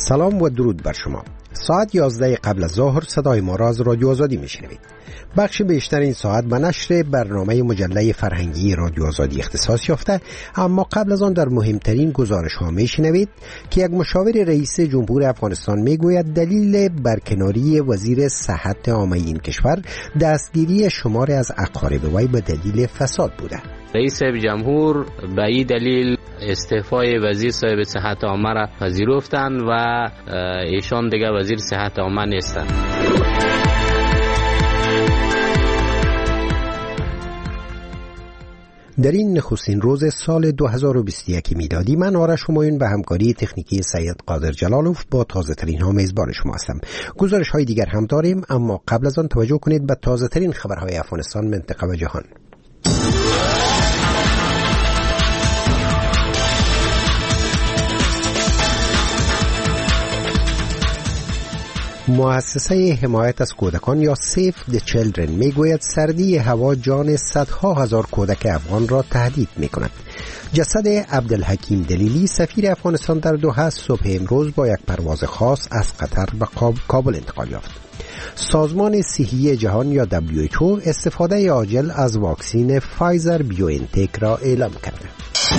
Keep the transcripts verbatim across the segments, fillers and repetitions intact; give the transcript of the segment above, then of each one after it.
سلام و درود بر شما. ساعت یازده قبل از ظهر صدای ما را از رادیو آزادی میشنوید. بخش بیشتر این ساعت به نشر برنامه مجله فرهنگی رادیو آزادی اختصاص یافته، اما قبل از آن در مهمترین گزارش ها میشنوید که یک مشاور رئیس جمهور افغانستان میگوید دلیل برکناری وزیر صحت عامه این کشور دستگیری شمار از اقارب وی به دلیل فساد بوده. رئیس جمهور به این دلیل استعفای وزیر صاحب صحت عامه را پذیرفتند و ایشان دیگه وزیر صحت عامه نیستند. در این نخستین روز سال دو هزار و بیست و یک میلادی من آرش همایون به همکاری تکنیکی سید قادر جلالوف با تازه ترین ها میزبان شما هستم. گزارش های دیگر هم داریم، اما قبل از آن توجه کنید به تازه ترین خبرهای افغانستان، منطقه و جهان. مؤسسه حمایت از کودکان یا سیف د چیلدرن میگوید سردی هوا جان صدها هزار کودک افغان را تهدید میکند. جسد عبدالحکیم دلیلی سفیر افغانستان در دوحه صبح امروز با یک پرواز خاص از قطر به کابل انتقال یافت. سازمان صحی جهان یا دبلیو اچ او استفاده عاجل از واکسین فایزر بیوانتک را اعلام کرده.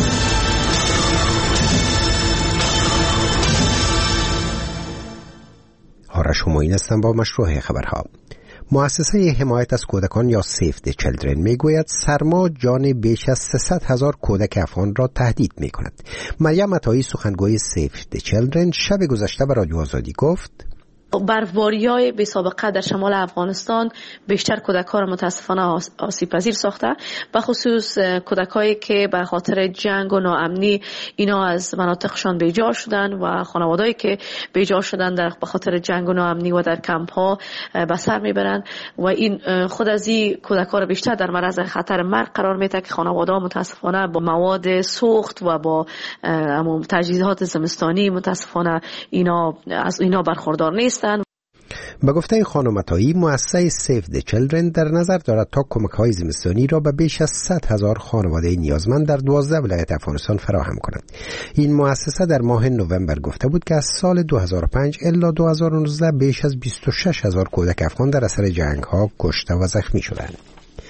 آرش همایون هستم با مشروع خبرها. مؤسسه حمایت از کودکان یا سیف د چیلدرن میگوید سرما جان بیش از سیصد هزار کودک افغان را تهدید میکند. مریم عطایی سخنگوی سیف د چیلدرن شب گذشته به رادیو آزادی گفت برفباری‌های بی سابقه در شمال افغانستان بیشتر کودک‌ها را متاسفانه آسیب پذیر ساخته، به خصوص کودکایی که به خاطر جنگ و ناامنی اینا از مناطقشان بیجا شدن و خانوادهایی که بیجا شدن در به خاطر جنگ و ناامنی و در کمپ‌ها به سر میبرند و این خود از این کودک‌ها را بیشتر در معرض خطر مرگ قرار میده که خانواده‌ها متاسفانه با مواد سوخت و با تجهیزات زمستانی متاسفانه اینا از اینا برخوردار نیست. به گفته خانم عطایی مؤسسه سیف د چیلدرن در نظر دارد تا کمک‌های زمستانی را به بیش از صد هزار خانواده نیازمند در دوازده ولایت افغانستان فراهم کند. این مؤسسه در ماه نوامبر گفته بود که از سال دو هزار و پنج الی دو هزار و نوزده بیش از بیست و شش هزار کودک افغان در اثر جنگ‌ها کشته و زخمی شدند.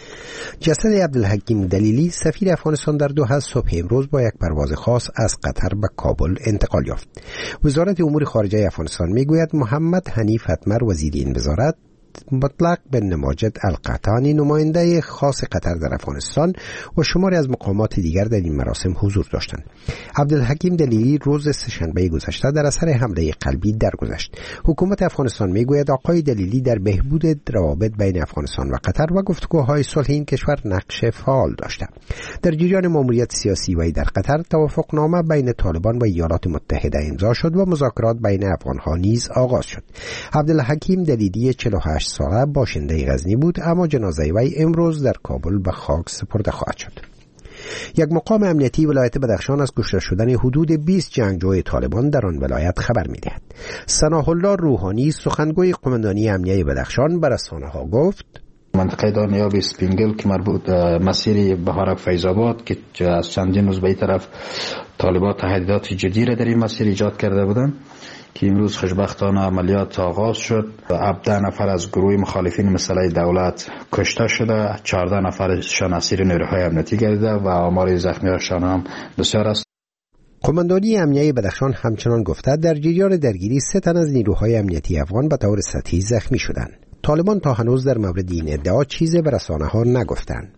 جسد عبدالحکیم دلیلی سفیر افغانستان در دوحه صبح امروز با یک پرواز خاص از قطر به کابل انتقال یافت. وزارت امور خارجه افغانستان میگوید محمد حنیف اتمر وزیر این وزارت، مطلق بن ماجد القحطانی نماینده خاص قطر در افغانستان و شماری از مقامات دیگر در این مراسم حضور داشتند. عبدالحکیم دلیلی روز سه‌شنبه گذشته در اثر حمله قلبی درگذشت. حکومت افغانستان میگوید آقای دلیلی در بهبود روابط بین افغانستان و قطر و گفتگوهای صلح این کشور نقش فعال داشته. در جریان ماموریت سیاسی وی در قطر توافقنامه بین طالبان و ایالات متحده امضا شد و مذاکرات بین افغانها نیز آغاز شد. عبدالحکیم دلیلی چهل و هشت ساله باشنده غزنی بود، اما جنازه وی امروز در کابل به خاک سپرده خواهد شد. یک مقام امنیتی ولایت بدخشان از کشته شدن حدود بیست جنگجوی طالبان در آن ولایت خبر می‌دهد. ثناء الله روحانی سخنگوی قماندانی امنیتی بدخشان به رسانه‌ها گفت منطقه دانیاب سپینگل که مربوط مسیر بهارک فیض‌آباد که از چندین روز به این طرف طالبان تهدیدات جدی را در این مسیر ایجاد کرده بودند که امروز خوشبختانه عملیات آغاز شد. هفده نفر از گروه مخالفین مسئله دولت کشته شده، چهارده نفرشان اسیر نیروهای امنیتی گردیده و آمار زخمی‌هاشان هم بسیار است. قماندانی امنیتی بدخشان همچنان گفته در جریان درگیری سه تن از نیروهای امنیتی افغان به طور سطحی زخمی شدند. طالبان تا هنوز در مورد این ادعا چیزی به رسانه‌ها نگفتند.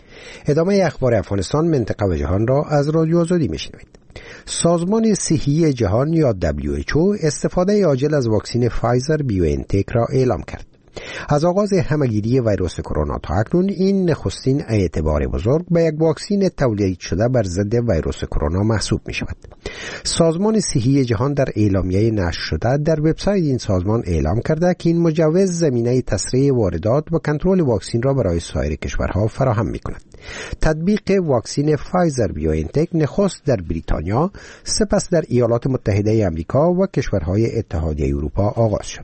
ادامه اخبار افغانستان، منطقه و جهان را از رادیو آزادی میشنوید. سازمان صحی جهان یا دبلیو اچ او استفاده عاجل از واکسین فایزر بیوانتک را اعلام کرد. از آغاز همهگیری ویروس کرونا تا اکنون این نخستین اعتبار بزرگ به یک واکسین تولید شده بر ضد ویروس کرونا محسوب می شود. سازمان صحی جهان در اعلامیه نشر شده در وبسایت این سازمان اعلام کرده که این مجوز زمینه تسریع واردات و کنترل واکسین را برای سایر کشورها فراهم می کند. تطبیق واکسین فایزر بیوانتک نخست در بریتانیا، سپس در ایالات متحده آمریکا و کشورهای اتحادیه اروپا آغاز شد.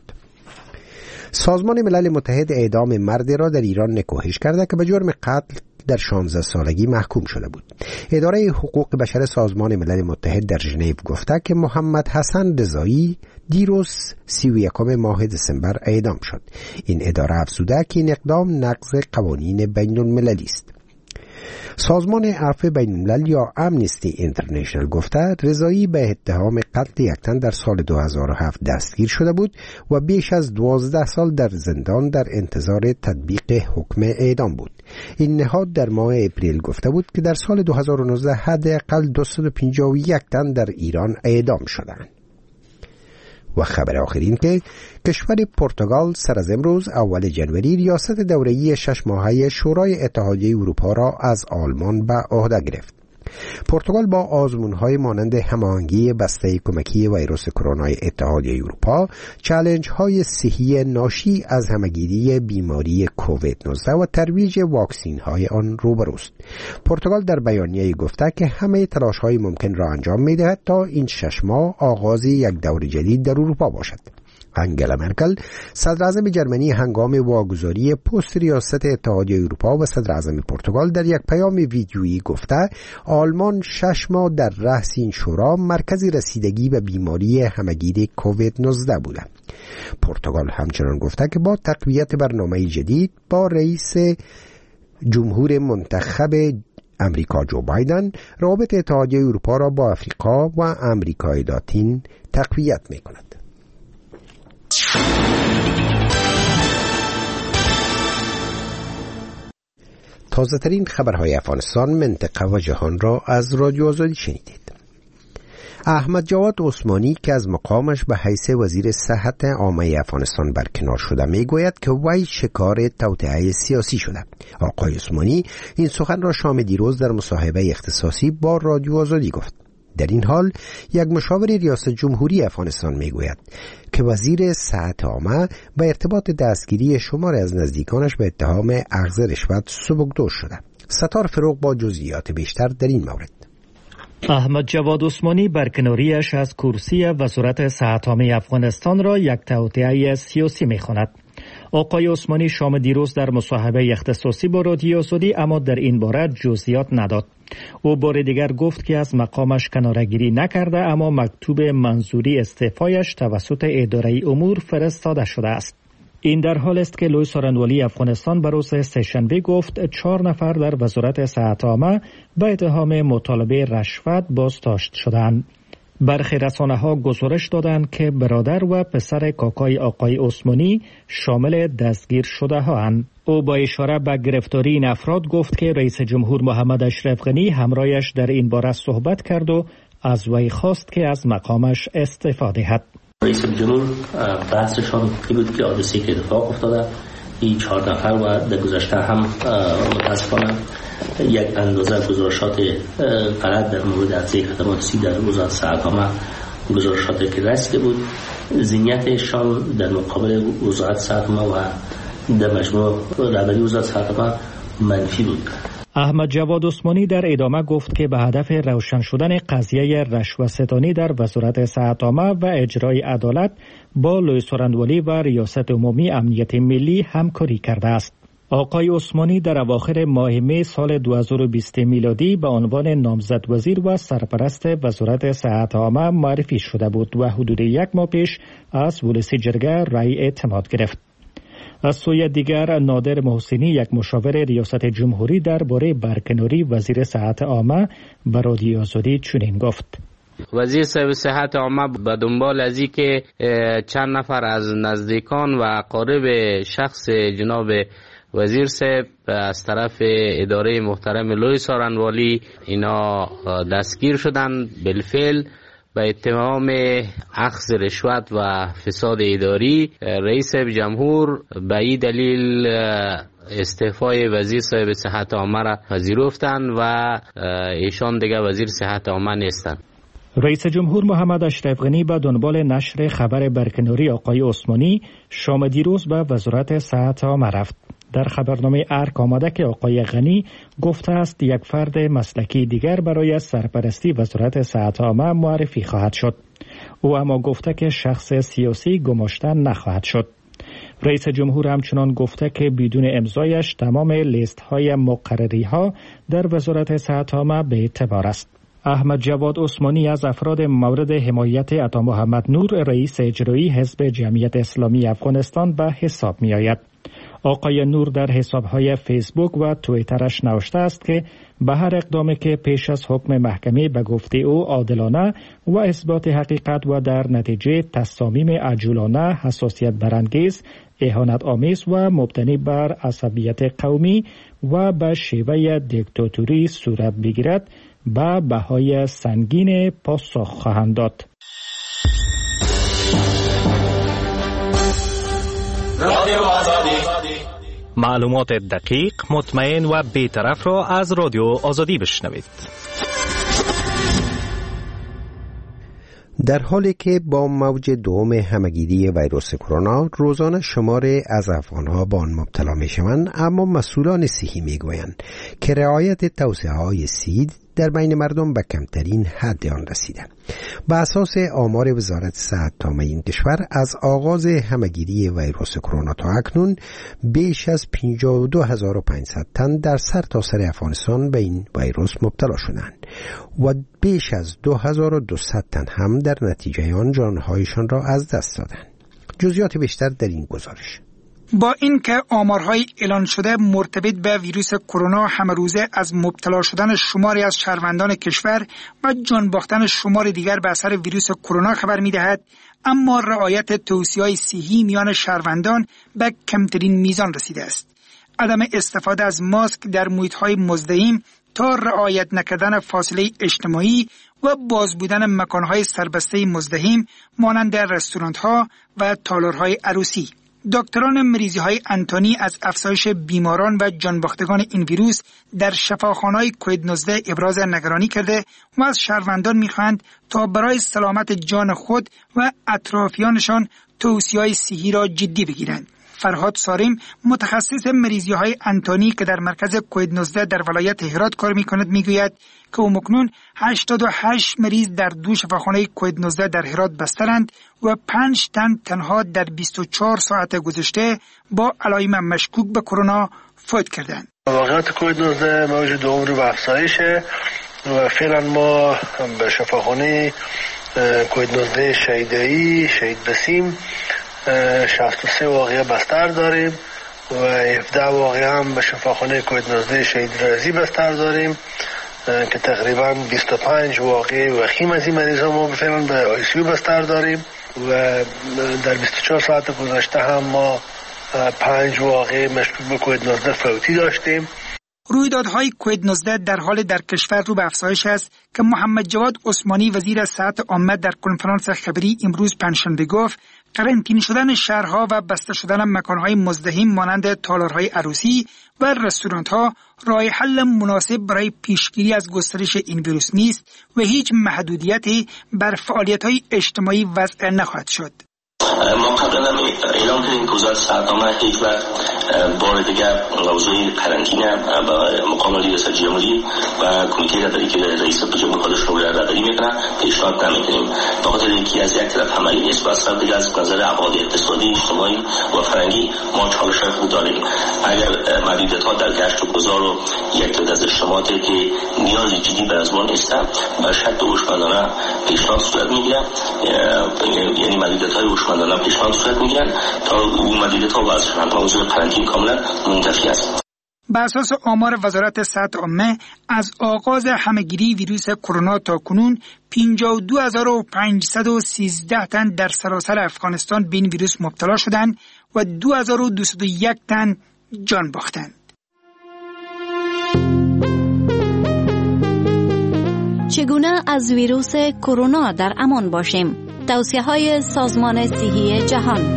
سازمان ملل متحد اعدام مردی را در ایران نکوهش کرده که به جرم قتل در شانزده سالگی محکوم شده بود. اداره حقوق بشر سازمان ملل متحد در ژنو گفته که محمد حسن رضایی دیروز سی و یکم ماه دسامبر اعدام شد. این اداره افزوده که این اقدام نقض قوانین بین المللی است. سازمان عفو بین الملل یا امنیستی اینترنشنال گفته رضایی به اتهام قتل یک تن در سال دو هزار و هفت دستگیر شده بود و بیش از دوازده سال در زندان در انتظار تطبیق حکم اعدام بود. این نهاد در ماه اپریل گفته بود که در سال دو هزار و نوزده حداقل دویست و پنجاه و یک تن در ایران اعدام شدند. و خبر آخرین که کشور پرتغال سر از امروز اول جنوری ریاست دوره‌ای شش ماهه شورای اتحادیه اروپا را از آلمان به عهده گرفت. پرتغال با آزمون‌های مانند هماهنگی بسته کمکی ویروس کرونا اتحادیه اروپا، چالش‌های صحی ناشی از همه‌گیری بیماری کووید نوزده و ترویج واکسین‌های آن روبروست. پرتغال در بیانیه‌ای گفته که همه تلاش‌های ممکن را انجام می‌دهد تا این شش ماه آغاز یک دور جدید در اروپا باشد. انگلا مرکل صدر اعظم جرمنی هنگام واگذاری پست ریاست اتحادیه اروپا و صدر اعظم پرتغال در یک پیام ویدیویی گفته آلمان شش ماه در رأس این شورا مرکزی رسیدگی به بیماری همه‌گیر کووید نوزده بوده. پرتغال همچنان گفته که با تقویت برنامه جدید با رئیس جمهور منتخب امریکا جو بایدن روابط اتحادیه اروپا را با آفریقا و امریکای لاتین تقویت می‌کند. تازه ترین خبرهای افغانستان، منطقه و جهان را از رادیو آزادی شنیدید. احمد جواد عثمانی که از مقامش به حیث وزیر صحت عامه افغانستان برکنار شده میگوید که وی شکار توطئه سیاسی شده. آقای عثمانی این سخن را شام دیروز در مصاحبه اختصاصی با رادیو آزادی گفت. در این حال یک مشاور ریاست جمهوری افغانستان میگوید که وزیر صحت عامه به ارتباط دستگیری شمار از نزدیکانش به اتهام اخذ رشوت سبکدوش شده. ستار فروغ با جزئیات بیشتر در این مورد. احمد جواد عثمانی برکناریش از کرسی وزارت صحت عامه افغانستان را یک توطئه سیاسی می‌خواند. آقای عثمانی شام دیروز در مصاحبه اختصاصی با رادیو آزادی اما در این باره جزئیات نداد. او بار دیگر گفت که از مقامش کناره‌گیری نکرده اما مکتوب منظوری استعفایش توسط اداره امور فرستاده شده است. این در حال است که لوی سارنوالی افغانستان به روز سه‌شنبه گفت چهار نفر در وزارت صحت عامه به اتهام مطالبه رشوت بازداشت شدند. برخی رسانه‌ها گزارش دادند که برادر و پسر کاکای آقای عثمانی شامل دستگیر شده هاند. او با اشاره به گرفتاری این افراد گفت که رئیس جمهور محمد اشرف غنی همراهش در این باره صحبت کرد و از وی خواست که از مقامش استعفا دهد. رئیس جمهور بحثشان این بود که حادثه‌ای که اتفاق افتاده این چهار نفر و در گذشته هم متاسفانه یک اندازه گزارشات غلط در مورد عرضه خدمات سی در وزارت صحت عامه گزارشاتی که رسیده بود ذهنیتشان در مقابل وزارت صحت عامه و در مجموع رهبری وزارت صحت عامه منفی بود. احمد جواد عثمانی در ادامه گفت که به هدف روشن شدن قضیه رشوه‌ستانی در وزارت صحت عامه و اجرای عدالت با لوی سارنوالی و ریاست عمومی امنیت ملی همکاری کرده است. آقای عثمانی در اواخر ماه می سال دو هزار و بیست میلادی به عنوان نامزد وزیر و سرپرست وزارت صحت عامه معرفی شده بود و حدود یک ماه پیش از ولسی جرگه رأی اعتماد گرفت. از سوی دیگر نادر محسنی یک مشاور ریاست جمهوری درباره برکناری وزیر صحت عامه به رادیو آزادی چنین گفت: وزیر صاحب صحت عامه به دنبال از این که چند نفر از نزدیکان و اقارب شخص جناب وزیر صاحب از طرف اداره محترم لوی سارنوالی اینا دستگیر شدن بالفعل به اتهام اخذ رشوت و فساد اداری. رئیس جمهور به این دلیل استعفای وزیر صاحب صحت عامه را پذیرفتند و ایشان دیگه وزیر صحت عامه نیستند. رئیس جمهور محمد اشرف غنی به دنبال نشر خبر برکناری آقای عثمانی شام دیروز به وزارت صحت عامه رفت. در خبرنامه ارک آمده که آقای غنی گفته است یک فرد مسلکی دیگر برای سرپرستی وزارت صحت عامه معرفی خواهد شد. او اما گفته که شخص سیاسی گماشته نخواهد شد. رئیس جمهور همچنان گفته که بدون امضایش تمام لیست های مقرری ها در وزارت صحت عامه به اعتبار است. احمد جواد عثمانی از افراد مورد حمایت عطا محمد نور رئیس اجرایی حزب جمعیت اسلامی افغانستان به حساب می آید. آقای نور در حسابهای فیسبوک و توییترش نوشته است که به هر اقدامی که پیش از حکم محکمه به گفته او عادلانه و اثبات حقیقت و در نتیجه تصامیم عجولانه، حساسیت برانگیز، اهانت آمیز و مبتنی بر عصبیت قومی و به شیوه دیکتاتوری صورت بگیرد به بهای سنگین پاسخ خواهند داد. معلومات دقیق، مطمئن و بی‌طرف را از رادیو آزادی بشنوید. در حالی که با موج دوم همه‌گیری ویروس کرونا روزانه شمار از افغان‌ها به آن مبتلا می‌شوند، اما مسئولان صحی می‌گویند که رعایت توصیه‌های صحی در بین مردم به کمترین حد آن رسیده. بر اساس آمار وزارت صحت عامه این کشور از آغاز همه‌گیری ویروس کرونا تا اکنون بیش از پنجاه و دو هزار و پانصد تن در سرتاسر افغانستان به این ویروس مبتلا شدند و بیش از دو هزار و دویست تن هم در نتیجه آن جانهایشان را از دست دادند. جزئیات بیشتر در این گزارش. با اینکه آمارهای اعلان شده مرتبط به ویروس کرونا همه روزه از مبتلا شدن شماری از شهروندان کشور و جان باختن شمار دیگر به اثر ویروس کرونا خبر می‌دهد، اما رعایت توصیه‌های صحی میان شهروندان به کمترین میزان رسیده است. عدم استفاده از ماسک در محیط‌های مزدحم تا رعایت نکردن فاصله اجتماعی و باز بودن مکان‌های سربسته مزدحم مانند رستوران‌ها و تالارهای عروسی. دکتران مریضی‌های انتونی از افزایش بیماران و جانباختگان این ویروس در شفاخانه‌های کووید نوزده ابراز نگرانی کرده و از شهروندان می‌خواهند تا برای سلامت جان خود و اطرافیانشان توصیه‌های صحی را جدی بگیرند. فرهاد سارم متخصص مریضی‌های انتونی که در مرکز کووید نوزده در ولایت هرات کار می‌کند می‌گوید که اکنون هشتاد و هشت مریض در دو شفاخانه کووید نوزده در هرات بسترند و پنج تن تنها در بیست و چهار ساعت گذشته با علائم مشکوک به کرونا فوت کردند. واقعیت کووید نوزده موج دوم رو به افزایشه و فعلا ما به شفاخانه کووید نوزده شهیدایی شهید بسیم شصت و سه واقعه بستر داریم و هفده واقعه هم به شفاخانه کووید نوزده شهید رازی بستر داریم که تقریبا بیست و پنج واقعه وخیم از این مریض ها ما فعلا به آی سی یو بستر داریم و در بیست و چهار ساعت گذشته هم ما پنج واقعه مشکوک به کووید نوزده فوتی داشتیم. رویدادهای کووید نوزده در حال در کشور رو به افزایش است که محمد جواد عثمانی وزیر صحت عامه در کنفرانس خبری امروز پنجشنبه گفت قرنطینه شدن شهرها و بسته شدن مکانهای مزدحم مانند تالارهای عروسی و رستوران‌ها راه حل مناسب برای پیشگیری از گسترش این ویروس نیست و هیچ محدودیتی بر فعالیت‌های اجتماعی وضع نخواهد شد. ما قبلا اعلام کردیم که وزارت صحت عامه هیچ وقت بار دیگر موضوع قرنطینه با مقام ریاست جمهوری و کمیته رهبری که رئیس جمهور خودش رو رهبری میکنه پیشنهاد نمیکنیم، به خاطر اینکه از یک طرف همه نیست و از طرف دیگر از نظر ابعاد اقتصادی، اجتماعی و فرهنگی ما چالش خود داریم. اگر محدودیت‌ها در گشت و گذار و یک تعداد از اجتماعاتی که نیاز جدی به ازمان هستند به شرط هوشمندانه پیشنهاد صورت میگیره، یعنی محدودیت‌های هوشمندانه پیشنهاد صورت میگیرن تا این محدودیت‌ها و از موضوع قرنطینه کاملا منتفی است. بر اساس آمار وزارت صحت عامه از آغاز همه‌گیری ویروس کرونا تا کنون پنجاه و دو هزار و پانصد و سیزده تن در سراسر افغانستان به این ویروس مبتلا شدند و دو هزار و دویست و یک تن جان باختند. چگونه از ویروس کرونا در امان باشیم؟ توصیه‌های سازمان صحی جهان: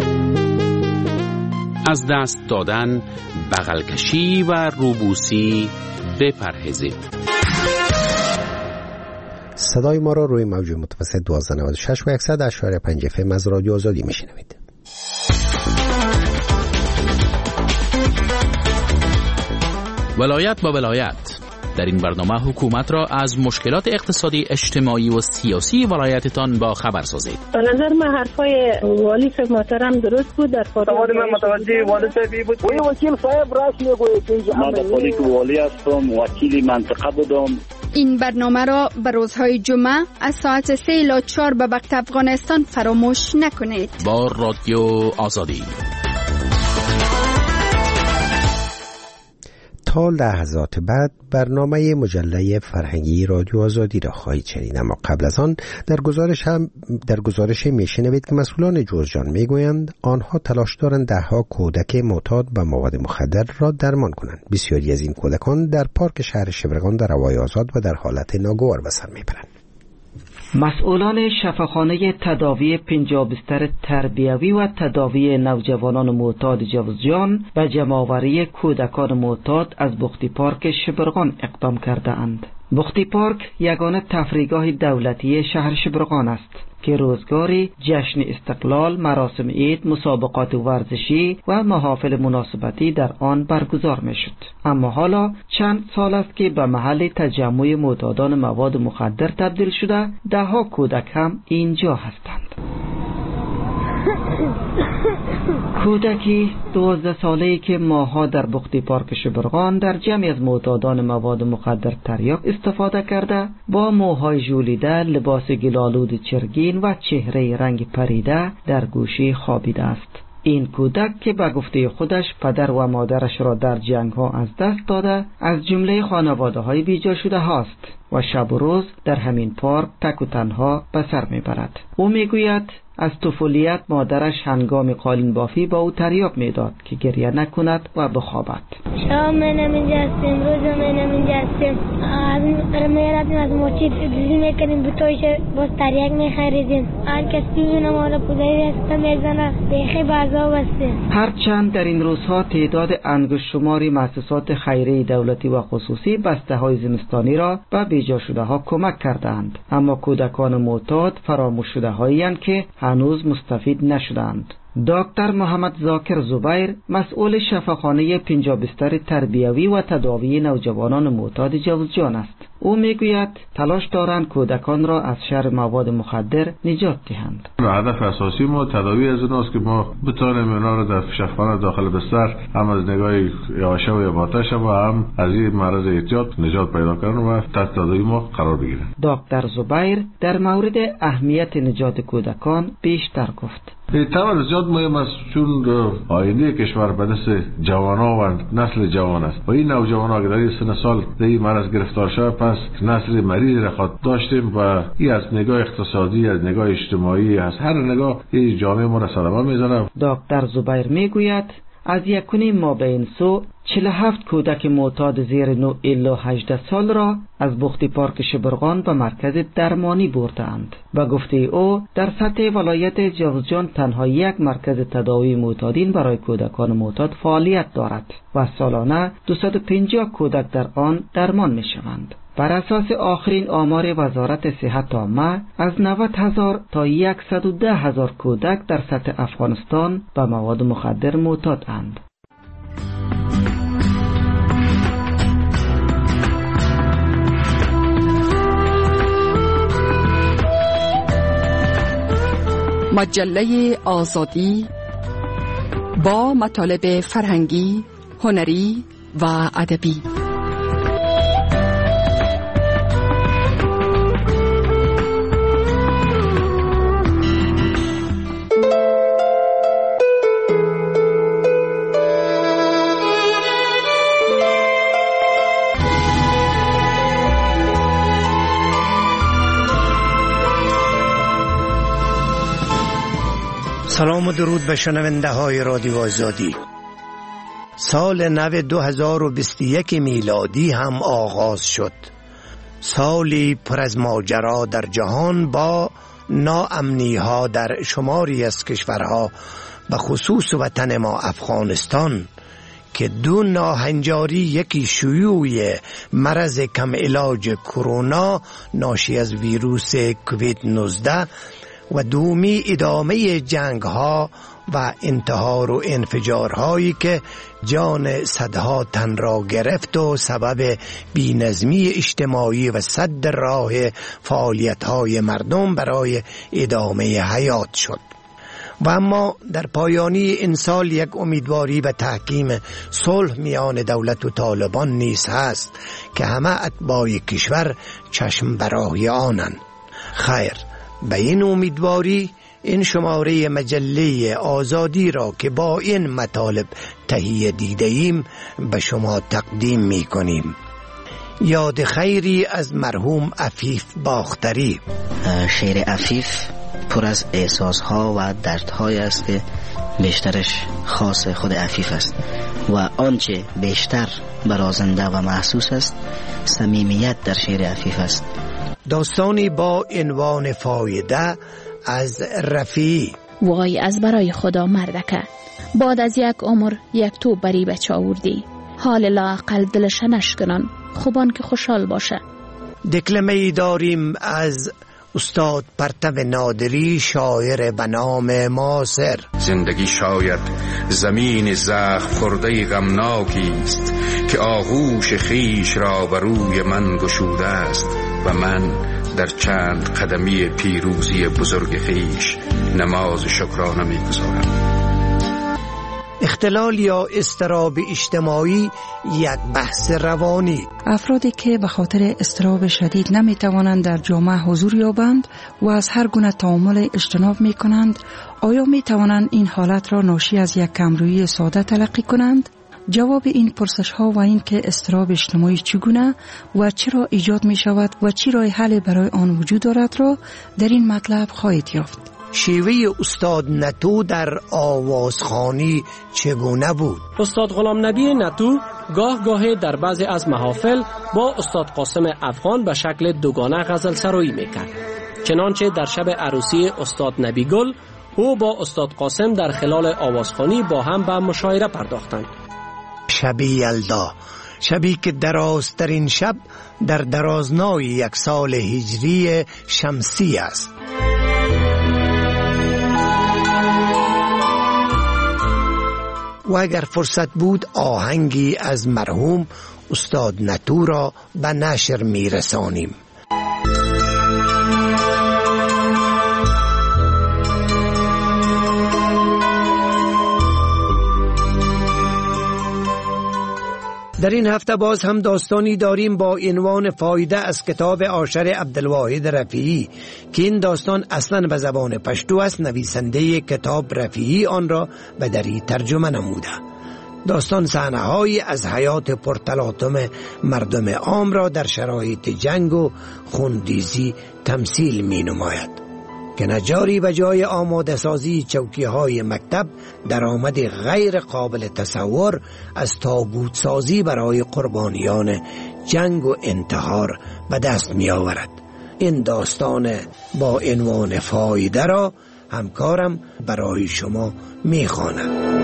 از دست دادن، بغل کشی و روبوسی بپرهیزید. صدای ما را روی موج متوسط دوازده نود و شش و صد و اشاره پنج اف ام از رادیو آزادی میشنوید. ولایت با ولایت. در این برنامه حکومت را از مشکلات اقتصادی، اجتماعی و سیاسی ولایتتان با خبر سازید. به نظر من حرفای والی صاحب محترم درست بود. در سوال من متوجه والی صاحبی بود. وی وکیل صاحب راست میگوید که من خودی که والی هستم، وکیل منطقه بودم. این برنامه را به روزهای جمعه از ساعت سه الی چهار به وقت افغانستان فراموش نکنید. با رادیو آزادی. تا لحظات بعد برنامه مجله فرهنگی رادیو آزادی را خواهید شنید، اما قبل از آن در گزارش هم در گزارش میشنوید که مسئولان جوزجان میگویند آنها تلاش دارند دهها کودک معتاد به مواد مخدر را درمان کنند. بسیاری از این کودکان در پارک شهر شبرغان در هوای آزاد و در حالت ناگوار به سر میبرند. مسئولان شفاخانه تداوی پنجاه بستر تربیوی و تداوی نوجوانان معتاد جوزجان به جمع‌آوری کودکان معتاد از بختی پارک شبرغان اقدام کرده اند. بختی پارک یگانه تفریحگاه دولتی شهر شبرغان است که روزگاری جشن استقلال، مراسم عید، مسابقات ورزشی و محافل مناسبتی در آن برگزار می شد. اما حالا چند سال است که به محل تجمع معتادان مواد مخدر تبدیل شده، دهها کودک هم اینجا هستند. کودکی دوازده ساله‌ای که ماها در بختی پارک شبرغان در جمعی از معتادان مواد مخدر تریاک استفاده کرده، با موهای ژولیده، لباس گلالود چرگین و چهره رنگ پریده در گوشه خوابیده است. این کودک که به گفته خودش پدر و مادرش را در جنگ ها از دست داده، از جمله خانواده های بیجا شده هاست و شب و روز در همین پارک تک و تنها به سر میبرد. او میگوید از طفولیت مادرش هنگام قالین بافی با او تریاک میداد که گریه نکند و بخوابد. شام منم اینجا هستیم، روز منم اینجا هستیم. از میراتیم از موچی دیزی میکنیم، بطویش باز تریاک میخریدیم. هر کسی بینم آلا پودایی هسته میزنه بیخی بازا بسته. هرچند در این روزها تعداد انگشت شماری مؤسسات خیریه دولتی و خصوصی بسته های زمستانی را به بیجا شده ها کمک کردند، اما کودکان معتاد فراموش شده هایند که هنوز مستفید نشدند. دکتر محمد ذاکر زبیر مسئول شفاخانه پنجاه بستر تربیوی و تداوی نوجوانان معتاد جوزجان است. او میگوید تلاش دارند کودکان را از شر مواد مخدر نجات دهند. هدف اساسی ما تداوی از اوناست که ما بتانیم اونا را در شفاخانه داخل بستر هم از نگاه یاشه و یاباتش و هم از این مرض اعتیاد نجات پیدا کنند و تحت تداوی ما قرار بگیرند. دکتر زبیر در مورد اهمیت نجات کودکان بیشتر گفت. طبعا زیاد مهم است، چون آینده کشور به دست جوانان و نسل جوان است و این نوجوانان اگر در این سن سال در این مرض گرفتار شود، پس نسل مریض را خود داشتیم و این از نگاه اقتصادی، از نگاه اجتماعی، از هر نگاه این جامعه ما را صدمه میزنه. دکتر زبیر میگوید از یکونی ما بین سو چهل و هفت کودک معتاد زیر نه الی هجده سال را از بختی پارک شبرغان به مرکز درمانی بردند. به گفته او در سطح ولایت جوزجان تنها یک مرکز تداوی معتادین برای کودکان معتاد فعالیت دارد و سالانه دویست و پنجاه کودک در آن درمان می شوند. بر اساس آخرین آمار وزارت صحت عامه از نود هزار تا صد و ده هزار کودک در سطح افغانستان به مواد مخدر معتادند. مجله آزادی با مطالب فرهنگی، هنری و ادبی. سلام و درود به شنونده های رادیو آزادی. سال نو دو هزار و بیست و یک میلادی هم آغاز شد. سالی پر از ماجرا در جهان با ناامنی ها در شماری از کشورها، به خصوص وطن ما افغانستان که دو ناهنجاری، یکی شیوع مرض کم علاج کرونا ناشی از ویروس کووید نوزده و دومی ادامه جنگ ها و انتحار و انفجارهایی که جان صدها تن را گرفت و سبب بی‌نظمی اجتماعی و سد راه فعالیت های مردم برای ادامه حیات شد. و اما در پایانی این سال یک امیدواری به تحکیم صلح میان دولت و طالبان نیز هست که همه اتباع کشور چشم برای آنند. خیر، به این امیدواری این شماره مجله آزادی را که با این مطالب تهیه دیده ایم به شما تقدیم می کنیم. یاد خیری از مرحوم عفیف باختری. شعر عفیف پر از احساسها و دردهای است که بیشترش خاص خود عفیف است و آنچه بیشتر برازنده و محسوس است صمیمیت در شعر عفیف است. داستانی با عنوان فایده از رفیعی. وای از برای خدا مردکه، بعد از یک عمر یک تو بری بچه آوردی، حال لااقل دلش نشکنن، خوبان که خوشحال باشه. دکلمه ای داریم از استاد پرتو نادری، شاعر به نام ماسر. زندگی شاید زمین زخم خورده غمناکی است که آغوش خیش را بر روی من گشوده است و من در چند قدمی پیروزی بزرگ خیش نماز شکرانه می‌گزارم. اختلال یا اضطراب اجتماعی یک بحث روانی. افرادی که به خاطر اضطراب شدید نمی توانند در جامعه حضور یابند و از هر گونه تعامل اجتناب می کنند، آیا می توانند این حالت را ناشی از یک کمرویی ساده تلقی کنند؟ جواب این پرسش ها و این که اضطراب اجتماعی چگونه و چرا ایجاد می شود و چه راه حل برای آن وجود دارد را در این مطلب خواهید یافت. شیوه استاد نتو در آوازخوانی چگونه بود؟ استاد غلام نبی نتو گاه گاهی در بعضی از محافل با استاد قاسم افغان به شکل دوگانه غزل سرایی میکرد. چنانچه در شب عروسی استاد نبی گل او با استاد قاسم در خلال آوازخوانی با هم به مشاعره پرداختند. شبی یلدا، شبی که درازترین شب در درازنای یک سال هجری شمسی است. و اگر فرصت بود آهنگی از مرحوم استاد نتو را به نشر می رسانیم. در این هفته باز هم داستانی داریم با عنوان فایده از کتاب آشر عبدالواحد رفیعی که این داستان اصلا به زبان پشتو است. نویسنده کتاب رفیعی آن را به دری ترجمه نموده. داستان صحنه‌هایی از حیات پرتلاطم مردم عام را در شرایط جنگ و خونریزی تمثیل می نماید که نجاری به جای آماده سازی چوکی های مکتب درآمد غیر قابل تصور از تابوت سازی برای قربانیان جنگ و انتحار به دست می آورد. این داستان با عنوان فایده را همکارم برای شما می خوانم.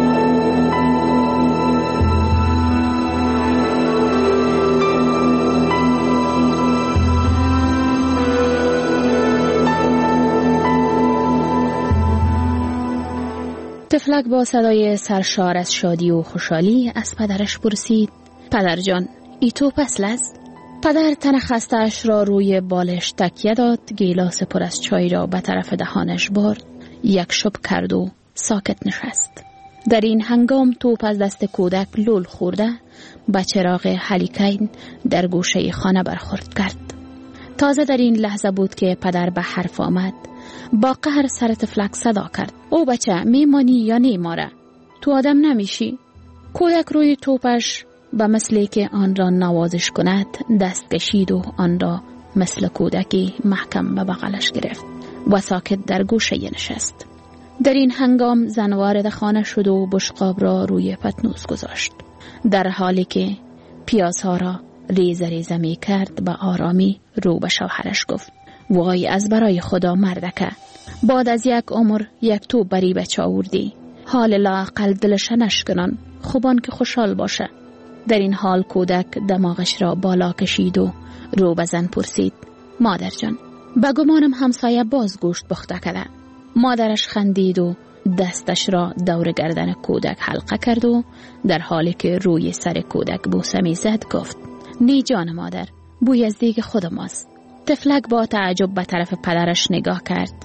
طفلک با صدای سرشار از شادی و خوشحالی از پدرش پرسید: پدر جان، ای تو پسل است؟ پدر تن خسته‌اش را روی بالش تکیه داد، گیلاس پر از چای را به طرف دهانش برد، یک شپ کرد و ساکت نشست. در این هنگام توپ از دست کودک لول خورده به چراغ هلیکین در گوشه خانه برخورد کرد. تازه در این لحظه بود که پدر به حرف آمد. با قهر سر طفلک صدا کرد: او بچه، میمانی یا نیماره؟ تو آدم نمیشی؟ کودک روی توپش به مثلی که آن را نوازش کند دست کشید و آن را مثل کودکی محکم به بغلش گرفت و ساکت در گوشه نشست. در این هنگام زن وارد خانه شد و بشقاب را روی پتنوس گذاشت. در حالی که پیازها را ریزه ریزه می کرد به آرامی رو به شوهرش گفت: وای از برای خدا مردکه، بعد از یک عمر یک تو بری بچه آوردی، حال لااقل دلش نشکنن، خوبان که خوشحال باشه. در این حال کودک دماغش را بالا کشید و رو به زن پرسید: مادر جان، بگمانم همسایه باز گوشت پخته کرده. مادرش خندید و دستش را دور گردن کودک حلقه کرد و در حالی که روی سر کودک بوسه می زد گفت: نی جان مادر، بوی از دیگ خود ماست. طفلک با تعجب به طرف پدرش نگاه کرد.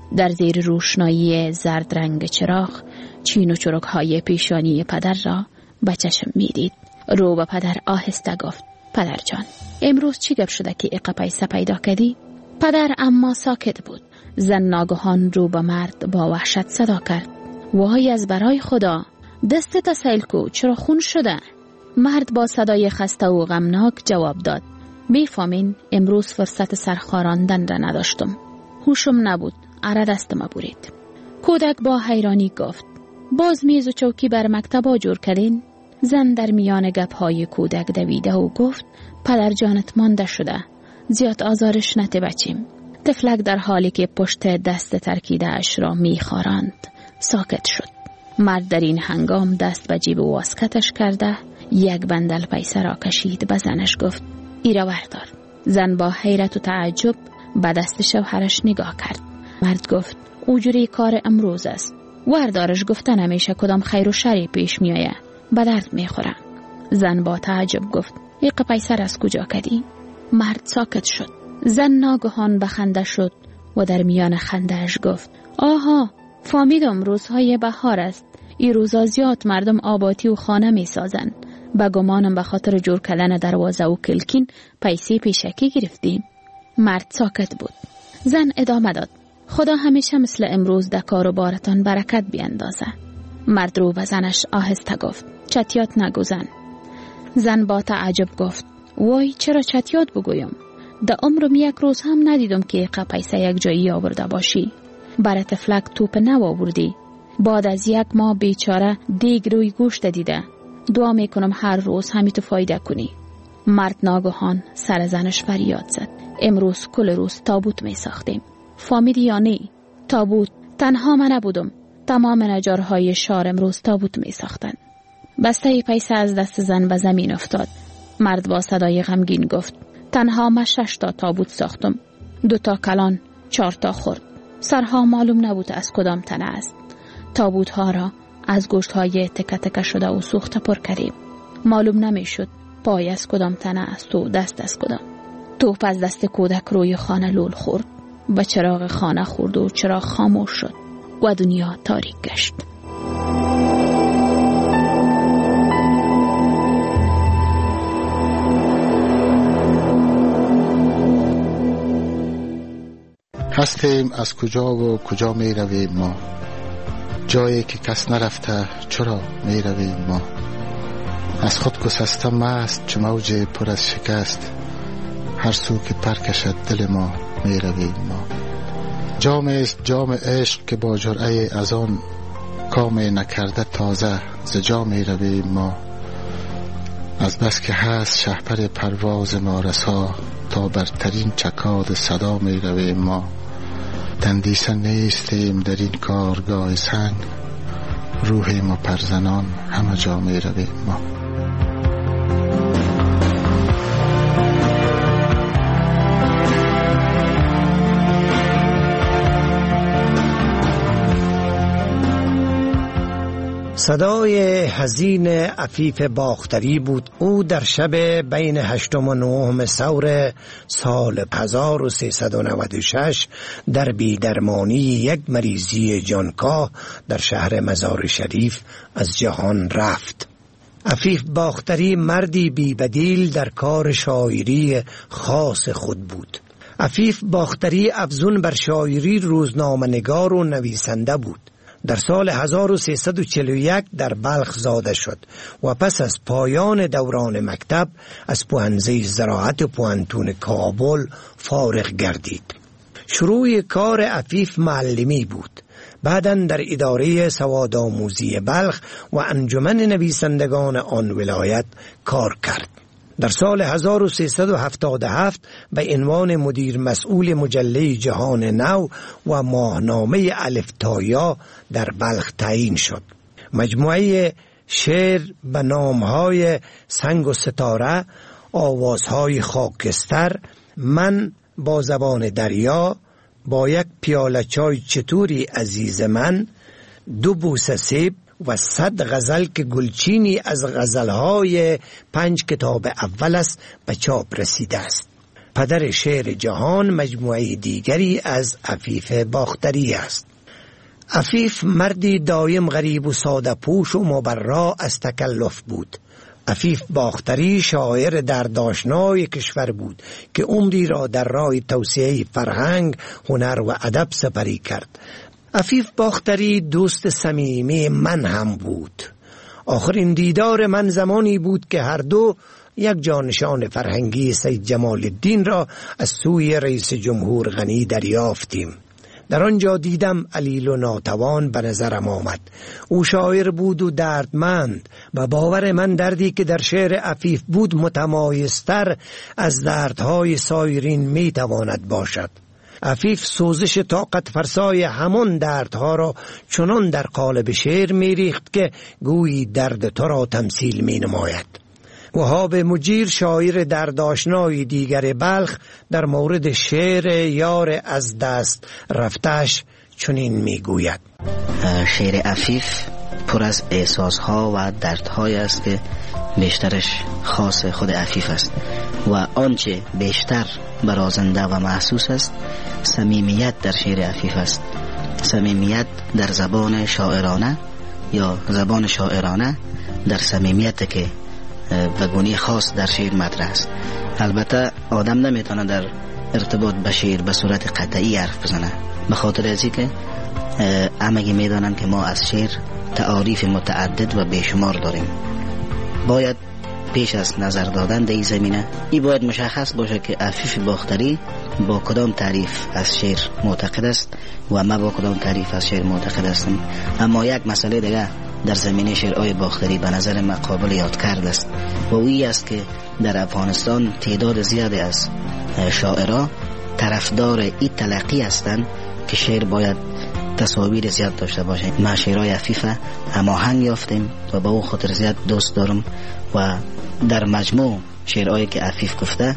در زیر روشنایی زرد رنگ چراغ چین و چروک‌های پیشانی پدر را به چشم می‌دید. رو به پدر آهسته گفت: پدر جان، امروز چی گپ شده که ایقا پیسه پیدا کردی؟ پدر اما ساکت بود. زن ناگهان رو به مرد با وحشت صدا کرد: وای از برای خدا، دست تسیل کو، چرا خون شده؟ مرد با صدای خسته و غمناک جواب داد: میفهمین امروز فرصت سرخاراندن را نداشتم، هوشم نبود، اره دستم برید. کودک با حیرانی گفت: باز میز و چوکی بر مکتبا جور کردین؟ زن در میان گپ‌های کودک دویده و گفت: پدر جانت مانده شده، زیاد آزارش نده بچیم. طفلک در حالی که پشت دست ترکیده اش را میخاراند ساکت شد. مرد در این هنگام دست به جیب واسکتش کرده یک بندل پیسه را کشید، به زنش گفت: ایرا بردار. زن با حیرت و تعجب به دست شوهرش نگاه کرد. مرد گفت: اوجوری کار امروز است، وردارش گفتن همیشه کدام خیر و شری پیش میایه، به درد میخوره. زن با تعجب گفت: ایق پیسه را از کجا کردی؟ مرد ساکت شد. زن ناگهان به خنده شد و در میان خندهش گفت: آها، فهمیدم روزهای بهار است، این روزا زیاد مردم آباتی و خانه می سازن. با گمانم به خاطر جور کردن دروازه و کلکین پیسه پیشکی گرفتیم. مرد ساکت بود. زن ادامه داد: خدا همیشه مثل امروز در کار و بارتان برکت بیندازه. مرد رو به زنش آهسته گفت: چتیات نگو زن. زن با تعجب گفت: وای چرا چتیات بگویم؟ در عمرم یک روز هم ندیدم که ایقا پیسه یک جایی آورده باشی. برای طفلک توپ نو آوردی. بعد از یک ماه بیچاره دیگ روی گوشت دیده. دعا میکنم هر روز همی تو فایده کنی. مرد ناگهان سر زنش فریاد زد: امروز کل روز تابوت می ساختیم. فهمیدی یا نه؟ تابوت. تنها من نبودم، تمام نجارهای شهر امروز تابوت می ساختن. بسته پیسه از دست زن به زمین افتاد. مرد با صدای غمگین گفت: تنها من شش تا تابوت ساختم، دو تا کلان، چهار تا خرد. سرها معلوم نبود از کدام تنه است. تابوت ها را از گوشت های تکه تکه شده و سوخته پر کردیم. معلوم نمی شد پای از کدام تنه است و دست از کدام. توپ از دست کودک روی خانه لول خورد. به چراغ خانه خورد و چراغ خاموش شد و دنیا تاریک گشت. هستیم از کجا و کجا می رویم ما، جایی که کس نرفته چرا می رویم ما. از خود گسسته مست چو موج پر از شکست، هر سو که پر کشد دل ما می رویم ما. جام است جام عشق که با جرعه از آن کام نکرده تازه ز جا می رویم ما. از بس که هست شهپر پرواز ما رسا، تا برترین چکاد صدا می رویم ما. تندیسه نیستیم در این کارگاه سنگ، روح ما پرزنان همه جا می رویم ما. صدای حزین عفیف باختری بود. او در شب بین هشتم و نهم سور سال هزار و سیصد و نود و شش در بیدرمانی یک مریضی جانکاه در شهر مزار شریف از جهان رفت. عفیف باختری مردی بی‌بدیل در کار شاعری خاص خود بود. عفیف باختری افزون بر شاعری روزنامه‌نگار و نویسنده بود. در سال هزار و سیصد و چهل و یک در بلخ زاده شد و پس از پایان دوران مکتب از پوهنځی زراعت و پوهنتون کابل فارغ گردید. شروع کار عفیف معلمی بود. بعداً در اداره سوادآموزی بلخ و انجمن نویسندگان آن ولایت کار کرد. در سال هزار و سیصد و هفتاد و هفت به عنوان مدیر مسئول مجله جهان نو و ماهنامه الف تا یا در بلخ تعیین شد. مجموعه شعر به نامهای سنگ و ستاره، آوازهای خاکستر، من با زبان دریا، با یک پیاله چای چطوری عزیز من، دو بوسه سیب و صد غزل که گلچینی از غزلهای پنج کتاب اول است به چاپ رسیده است. پدر شعر جهان مجموعه دیگری از عفیف باختری است. عفیف مردی دایم غریب و ساده پوش و مبرا از تکلف بود. عفیف باختری شاعر دردآشنای کشور بود که عمری را در راه توسعه فرهنگ، هنر و ادب سپری کرد. عفیف باختری دوست صمیمی من هم بود. آخرین دیدار من زمانی بود که هر دو یک جانشان فرهنگی سید جمال الدین را از سوی رئیس جمهور غنی دریافتیم. در آنجا دیدم علیل و ناتوان به نظرم آمد. او شاعر بود و دردمند و باور من دردی که در شعر عفیف بود متمایزتر از دردهای سایرین می تواند باشد. عفیف سوزش طاقت فرسای همان دردها را چنان در قالب شعر می ریخت که گویی درد تو را تمثیل می نماید. وهاب مجیر شاعر دردآشنای دیگر بلخ در مورد شعر یار از دست رفتش چنین می گوید: شعر عفیف پر از احساسها و دردهای است که بیشترش خاص خود عفیف است و آنچه بیشتر برازنده و محسوس است صمیمیت در شعر عفیف است. صمیمیت در زبان شاعرانه یا زبان شاعرانه در صمیمیت که بگونی خاص در شعر مطرح است. البته آدم نمیتونه در ارتباط به شعر به صورت قطعی حرف بزنه، به خاطر ازی که همگی میدانن که ما از شعر تعاریف متعدد و بیشمار داریم. باید پیش از نظر دادن در این زمینه ای باید مشخص باشه که عفیف باختری با کدام تعریف از شعر معتقد است و ما با کدام تعریف از شعر معتقد هستم. اما یک مسئله دیگه در زمینه شعرهای باختری به نظر من قابل یاد کرد است و اویی است که در افغانستان تعداد زیادی از شاعران طرفدار این تلقی هستند که شعر باید تصاویر زیاد داشته باشه. ما شعرهای عفیف هماهنگ یافتیم و با او خاطر زیاد دوست دارم و در مجموع شعرهایی که عفیف گفته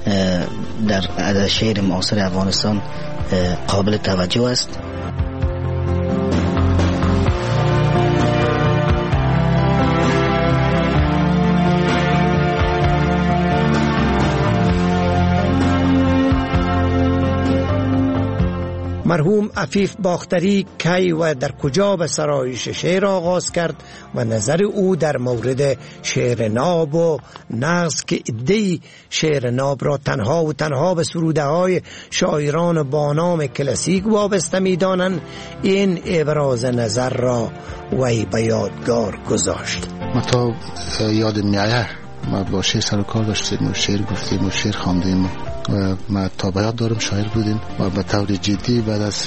در شعر معاصر افغانستان قابل توجه است. مرحوم عفیف باختری کی و در کجا به سرایش شعر آغاز کرد و نظر او در مورد شعر ناب و نقص که عده‌ای شعر ناب را تنها و تنها به سروده های شاعران با نام کلاسیک وابسته می دانند، این ابراز نظر را وی به یادگار گذاشت. ما تا یاد میایه ما با شعر سر و کار داشتیم و شعر گفتیم و شعر خواندیم و ما تا به یاد دارم شاعر بودیم و به طور جدی بعد از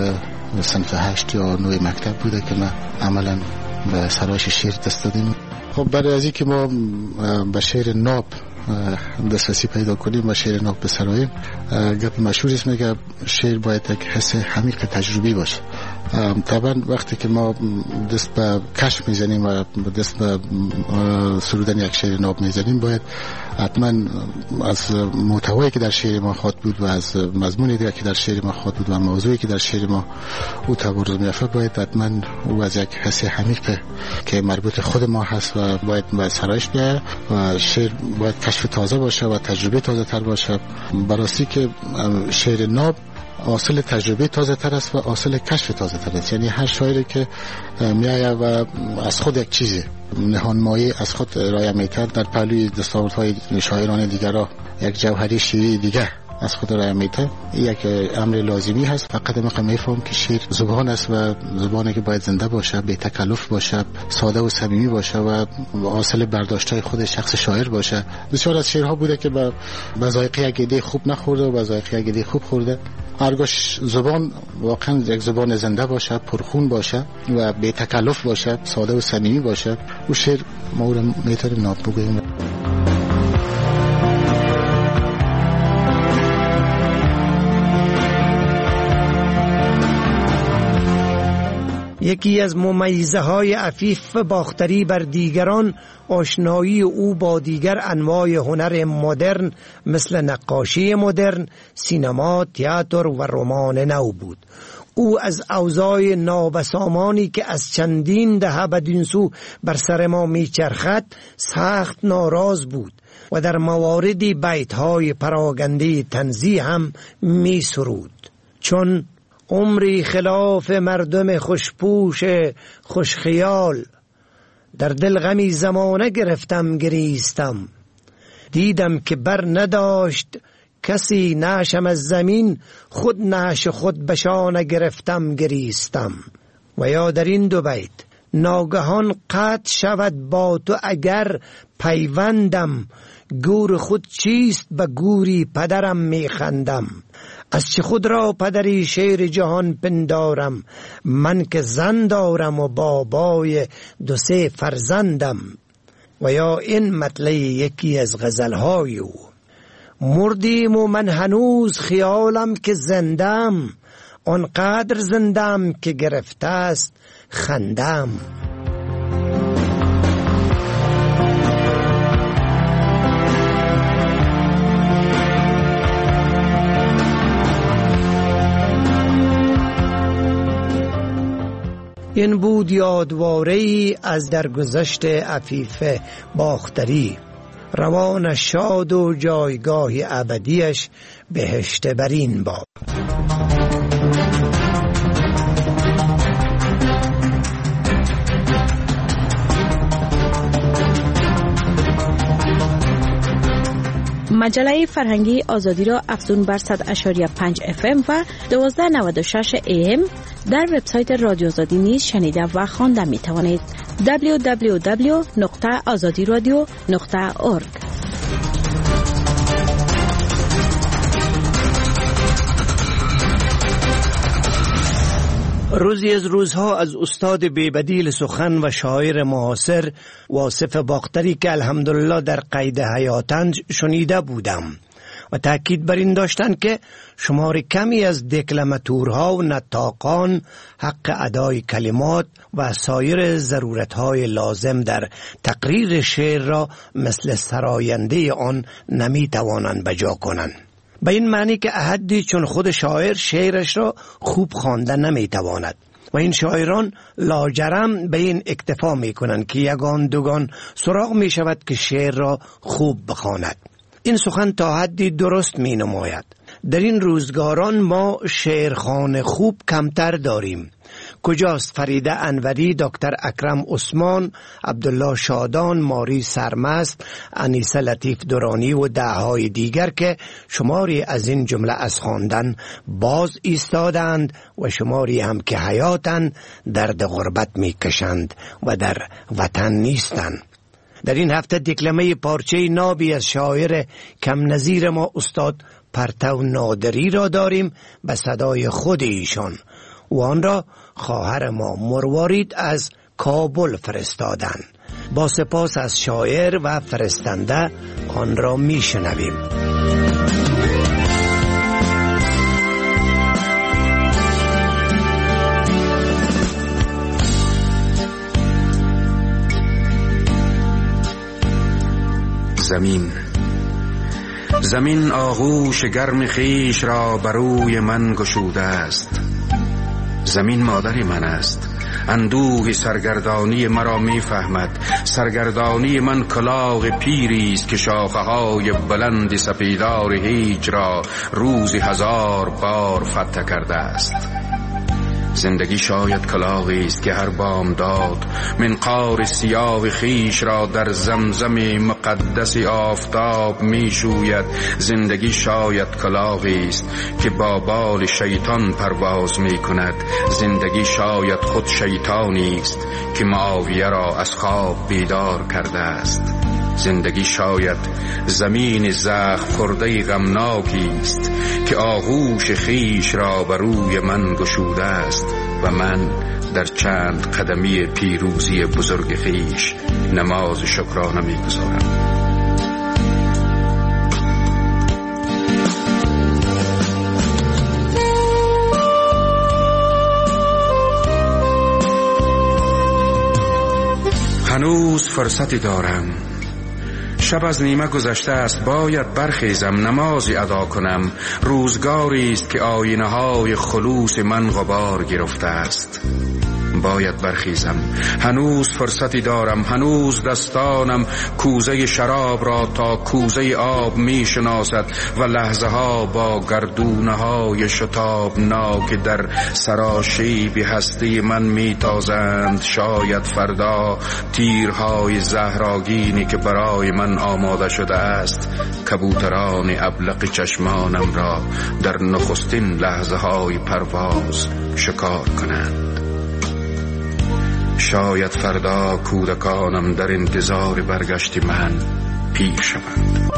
صنف هشت یا نوع مکتب بوده که ما عملا به سرایش شعر دست دادیم. خب برای از این که ما به شعر ناب دسترسی پیدا کنیم و شعر ناب بسراییم، گپ مشهور است میگه شعر باید یک حس عمیق تجربی باشه. طبعا وقتی که ما دست به کشف میزنیم و دست به سرودن یک شعر ناب میزنیم، باید حتما از محتوایی که در شعر ما خواد بود و از مضمونی دیگه که در شعر ما خواد بود و موضوعی که در شعر ما او تبرز میافته، باید حتما او از یک حس عمیق که مربوط خود ما هست و باید به سرایش بیاید و شعر باید کشف تازه باشه و تجربه تازه تر باشه. براستی که شعر ناب حاصل تجربه تازه تر است و حاصل کشف تازه تر است. یعنی هر شاعری که میآید و از خود یک چیزی نهانمایی از خود ارائه می‌کرد در پهلوی دستاوردهای شاعران دیگر را یک جوهری شیوی دیگر از خود ارائه می‌کرد، یک امر لازمی هست. فقط ما می‌فهمیم که شعر زبان است و زبانی که باید زنده باشه، بی تکلف باشه، ساده و صمیمی باشه و حاصل برداشت‌های خود شخص شاعر باشه. بسیار از شعرها بوده که به ذائقه یک ایده خوب نخورده و به ذائقه یک ایده خوب خورده. هرگاه زبان واقعا یک زبان زنده باشه، پرخون باشه و بی تکلف باشه، ساده و صمیمی باشه، او شعر ما رو میتونیم ناب بگوییم. یکی از ممیزه های عفیف باختری بر دیگران آشنایی او با دیگر انواع هنر مدرن مثل نقاشی مدرن، سینما، تئاتر و رمان نو بود. او از اوضاع نابسامانی که از چندین دهه بدین سو بر سر ما میچرخد سخت ناراض بود و در مواردی بیتهای پراگنده تنزیه هم می سرود. چون عمری خلاف مردم خوشپوش خوشخیال، در دل غمی زمانه گرفتم گریستم. دیدم که بر نداشت کسی نعشم از زمین، خود نعش خود بشانه گرفتم گریستم. و یا در این دو بیت ناگهان قطع شود با تو اگر پیوندم، گور خود چیست به گوری پدرم میخندم. از چه خود را پدری شیر جهان پندارم، من که زن دارم و بابای دو سه فرزندم. و یا این مطلع یکی از غزلهای او: مردیم و من هنوز خیالم که زندم، آنقدر زندم که گرفته است خندم. این بود یادواره‌ای از درگذشت عفیف باختری. روان شاد و جایگاه ابدیش بهشت برین باد. مجله فرهنگی آزادی را افزون بر صد اشاری پنج اف ام و دوازده نود و شش ای ام در وبسایت رادیو آزادی نیز شنیده و خوانده می توانید. دبلیو دبلیو دبلیو نقطه آزادی رادیو نقطه اورگ. روزی از روزها از استاد بیبدیل سخن و شاعر معاصر واصف باختری که الحمدلله در قید حیاتند شنیده بودم و تأکید بر این داشتند که شمار کمی از دکلماتورها و نطاقان حق ادای کلمات و سایر ضرورتهای لازم در تقریر شعر را مثل سراینده آن نمی توانند بجا کنند. به این معنی که احدی چون خود شاعر شعرش را خوب خوانده نمی تواند و این شاعران لاجرم به این اکتفا می کنند که یگان دوگان سراغ می شود که شعر را خوب بخواند. این سخن تا حدی درست می نماید. در این روزگاران ما شعرخوان خوب کمتر داریم. کجاست فریده انوری، دکتر اکرم عثمان، عبدالله شادان، ماری سرمست، انیسه لطیف دورانی و دههای دیگر که شماری از این جمله از خواندن باز ایستادند و شماری هم که حیاتن درد غربت می کشند و در وطن نیستند. در این هفته دکلمه پارچه نابی از شاعر کم نظیر ما استاد پرتو نادری را داریم به صدای خود ایشان و آن را خواهر ما مروارید از کابل فرستادن. با سپاس از شاعر و فرستنده آن را می شنویم. زمین زمین آغوش گرم خیش را بروی من گشوده است. زمین مادر من است، اندوه سرگردانی مرا می فهمد. سرگردانی من کلاغ پیری است که شاخه های بلند سپیدار هیج را روزی هزار بار فتح کرده است. زندگی شاید کلاغی است که هر بامداد منقار سیاه خیش را در زمزم مقدس آفتاب می شوید. زندگی شاید کلاغی است که با بال شیطان پرواز می کند. زندگی شاید خود شیطانی است که معاویه را از خواب بیدار کرده است. زندگی شاید زمین زخم خورده غمناکی است که آغوش خیش را بر روی من گشوده است و من در چند قدمی پیروزی بزرگ خیش نماز شکرانه می‌گزارم. هنوز فرصتی دارم، شب از نیمه گذشته است، باید برخیزم نمازی ادا کنم. روزگاری است که آینه های خلوص من غبار گرفته است. باید برخیزم، هنوز فرصتی دارم، هنوز دستانم کوزه شراب را تا کوزه آب می شناسد و لحظه ها با گردونه های شتابناک در سراشیب هستی من می تازند. شاید فردا تیرهای زهراگینی که برای من آماده شده است کبوتران ابلق چشمانم را در نخستین لحظه های پرواز شکار کنند. شاید فردا کودکانم در انتظار برگشت من پیر شوند.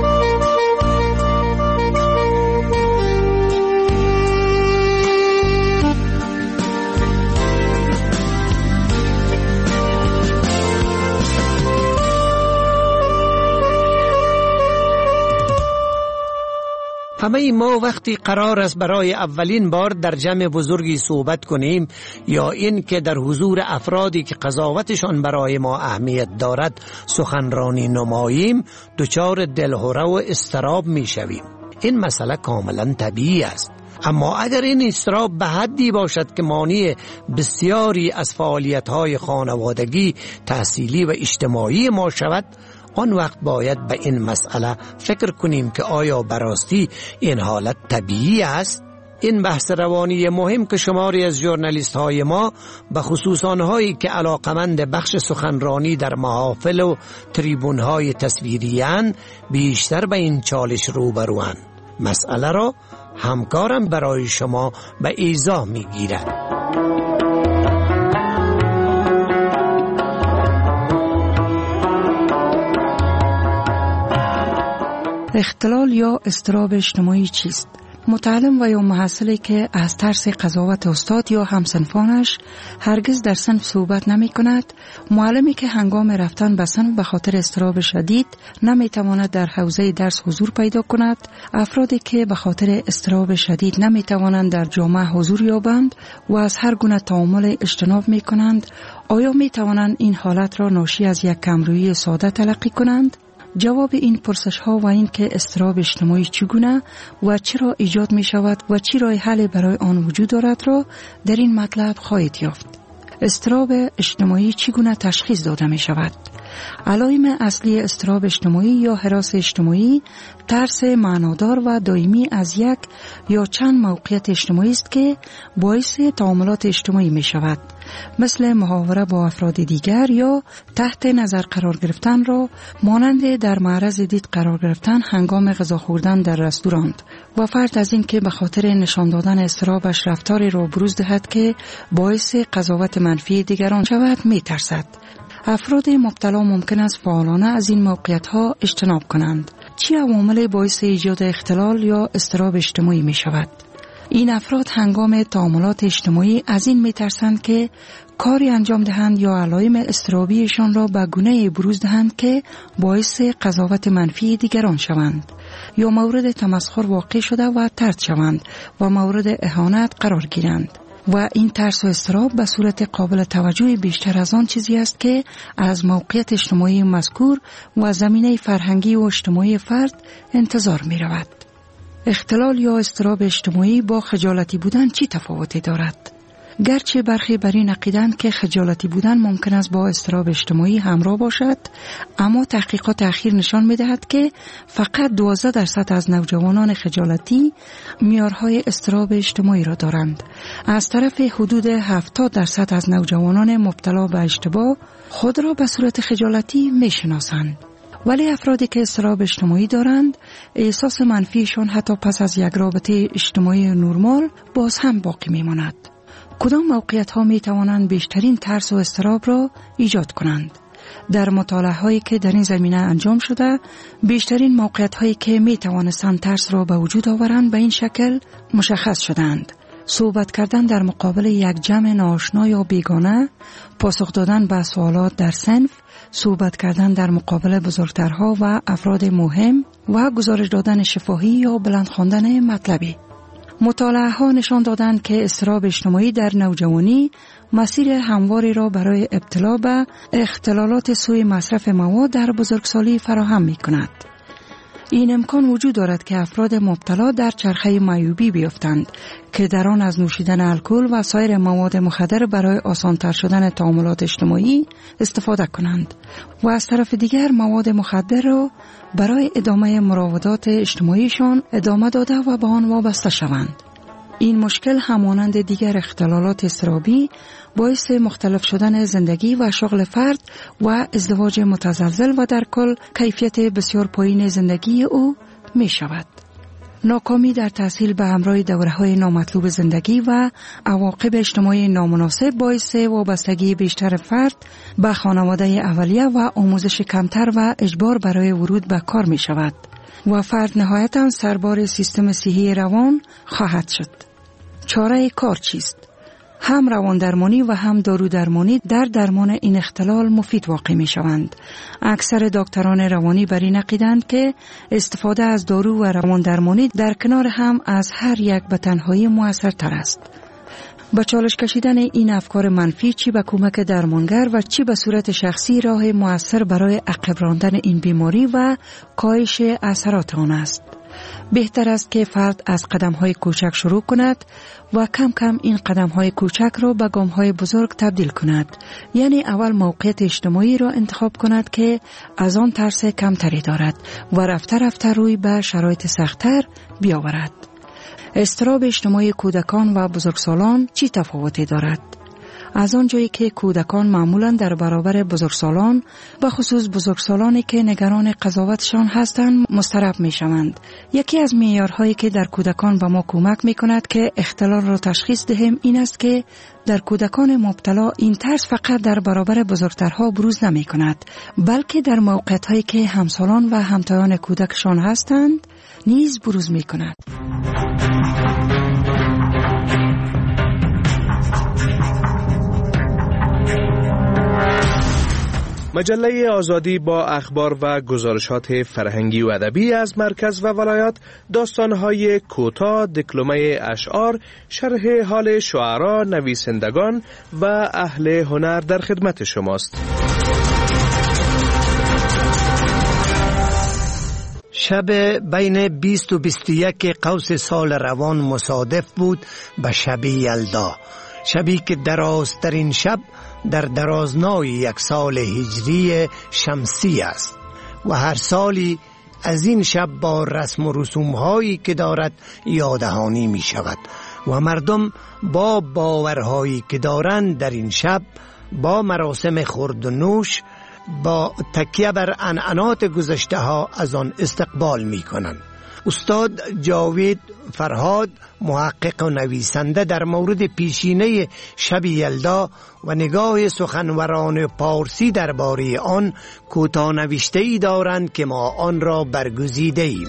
همه ما وقتی قرار است برای اولین بار در جمع بزرگی صحبت کنیم یا این که در حضور افرادی که قضاوتشان برای ما اهمیت دارد سخنرانی نماییم دچار دلهره و اضطراب می شویم. این مسئله کاملا طبیعی است. اما اگر این اضطراب به حدی باشد که مانع بسیاری از فعالیت‌های خانوادگی، تحصیلی و اجتماعی ما شود، آن وقت باید به این مسئله فکر کنیم که آیا براستی این حالت طبیعی است؟ این بحث روانی مهم که شماری از ژورنالیست های ما به خصوص آنهایی که علاقمند بخش سخنرانی در محافل و تریبون های تصویری‌اند بیشتر به این چالش روبروند. مسئله را همکارم برای شما به ایضاح میگیرد. اختلال یا اضطراب اجتماعی چیست؟ متعلم و یا محصلی که از ترس قضاوت استاد یا همسنفانش هرگز در صنف صحبت نمی کند، معلمی که هنگام رفتن به صنف به خاطر اضطراب شدید نمی تواند در حوزه درس حضور پیدا کند، افرادی که به خاطر اضطراب شدید نمی توانند در جامعه حضور یابند و از هر گونه تعامل اجتناب می کنند، آیا می توانند این حالت را ناشی از یک کمرویی ساده تلقی کنند؟ جواب این پرسش ها و این که اضطراب اجتماعی چگونه و چرا ایجاد می شود و چه راه حل برای آن وجود دارد را در این مطلب خواهید یافت. اضطراب اجتماعی چگونه تشخیص داده می شود؟ علائم اصلی اضطراب اجتماعی یا هراس اجتماعی ترس معنادار و دائمی از یک یا چند موقعیت اجتماعی است که باعث تعاملات اجتماعی می شود، مثل محاوره با افراد دیگر یا تحت نظر قرار گرفتن را مانند در معرض دید قرار گرفتن هنگام غذا خوردن در رستوران و فرد از این که به خاطر نشان دادن اضطرابش رفتاری را بروز دهد که باعث قضاوت منفی دیگران شود می ترسد. افراد مبتلا ممکن است فعالانه از این موقعیت‌ها اجتناب کنند. چه عوامل باعث ایجاد اختلال یا اضطراب اجتماعی می شود؟ این افراد هنگام تعاملات اجتماعی از این می ترسند که کاری انجام دهند یا علائم اضطرابیشان را به گونه‌ای بروز دهند که باعث قضاوت منفی دیگران شوند یا مورد تمسخر واقع شده و طرد شوند و مورد اهانت قرار گیرند. و این ترس و اضطراب به صورت قابل توجه بیشتر از آن چیزی است که از موقعیت اجتماعی مذکور و زمینه فرهنگی و اجتماعی فرد انتظار می رود. اختلال یا اضطراب اجتماعی با خجالتی بودن چی تفاوتی دارد؟ گرچه برخی بر این عقیدند که خجالتی بودن ممکن است با اضطراب اجتماعی همراه باشد، اما تحقیقات اخیر نشان می‌دهد که فقط دوازده درصد از نوجوانان خجالتی معیارهای اضطراب اجتماعی را دارند. از طرف حدود هفتاد درصد از نوجوانان مبتلا به اشتباه خود را به صورت خجالتی می‌شناسند. ولی افرادی که اضطراب اجتماعی دارند، احساس منفیشان حتی پس از یک رابطه اجتماعی نرمال باز هم باقی می‌ماند. کدام موقعیت ها می توانند بیشترین ترس و اضطراب را ایجاد کنند؟ در مطالعه هایی که در این زمینه انجام شده، بیشترین موقعیت هایی که می توانستند ترس را به وجود آورند به این شکل مشخص شدند: صحبت کردن در مقابل یک جمع ناآشنا یا بیگانه، پاسخ دادن به سوالات در صنف، صحبت کردن در مقابل بزرگترها و افراد مهم و گزارش دادن شفاهی یا بلند خواندن مطلبی. مطالعه ها نشان دادند که اضطراب اجتماعی در نوجوانی مسیر همواری را برای ابتلا به اختلالات سوء مصرف مواد در بزرگسالی فراهم می کند. این امکان وجود دارد که افراد مبتلا در چرخه معیوبی بیفتند که در آن از نوشیدن الکل و سایر مواد مخدر برای آسان‌تر شدن تعاملات اجتماعی استفاده کنند و از طرف دیگر مواد مخدر را برای ادامه مراودات اجتماعیشان ادامه داده و به آن وابسته شوند. این مشکل همانند دیگر اختلالات اضطرابی باعث مختلف شدن زندگی و شغل فرد و ازدواج متزلزل و در کل کیفیت بسیار پایین زندگی او می شود. ناکامی در تحصیل به همراه دوره‌های نامطلوب زندگی و عواقب اجتماعی نامناسب باعث وابستگی بیشتر فرد به خانواده اولیه و آموزش کمتر و اجبار برای ورود به کار می شود و فرد نهایتاً سربار سیستم صحی روان خواهد شد. چاره کار چیست؟ هم روان درمانی و هم دارو درمانی در درمان این اختلال مفید واقع می شوند. اکثر دکتران روانی بر این عقیدند که استفاده از دارو و روان درمانی در کنار هم از هر یک به تنهایی مؤثرتر است. با چالش کشیدن این افکار منفی چی به کمک درمانگر و چی به صورت شخصی راه مؤثر برای عقب راندن این بیماری و کاهش اثرات آن است. بهتر است که فرد از قدم‌های کوچک شروع کند و کم کم این قدم‌های کوچک را به گام‌های بزرگ تبدیل کند. یعنی اول موقعیت اجتماعی را انتخاب کند که از آن ترس کمتری دارد و رفته رفته روی به شرایط سخت‌تر بیاورد. اضطراب اجتماعی کودکان و بزرگسالان چی تفاوتی دارد؟ از آنجایی که کودکان معمولاً در برابر بزرگسالان به خصوص بزرگسالانی که نگران قضاوتشان هستند مضطرب می شوند. یکی از معیارهایی که در کودکان به ما کمک می کند که اختلال را تشخیص دهیم این است که در کودکان مبتلا این ترس فقط در برابر بزرگترها بروز نمی کند، بلکه در موقعیت‌هایی که همسالان و همتایان کودکشان هستند نیز بروز می کند. مجله آزادی با اخبار و گزارشات فرهنگی و ادبی از مرکز و ولایات، داستان‌های کوتاه، دکلمه اشعار، شرح حال شعرا، نویسندگان و اهل هنر در خدمت شماست. شب بین بیست و بیست و یک قوس سال روان مصادف بود به شب یلدا، شبی که درازترین شب در درازنای یک سال هجری شمسی است و هر سالی از این شب با رسم و رسوم هایی که دارد یادهانی می شود و مردم با باورهایی که دارند در این شب با مراسم خورد و نوش با تکیه بر عنعنات گذشته ها از آن استقبال می کنند. استاد جاوید فرهاد، محقق و نویسنده، در مورد پیشینه شب یلدا و نگاه سخنوران پارسی درباره آن کوتاه نوشته‌ای دارند که ما آن را برگزیده ایم.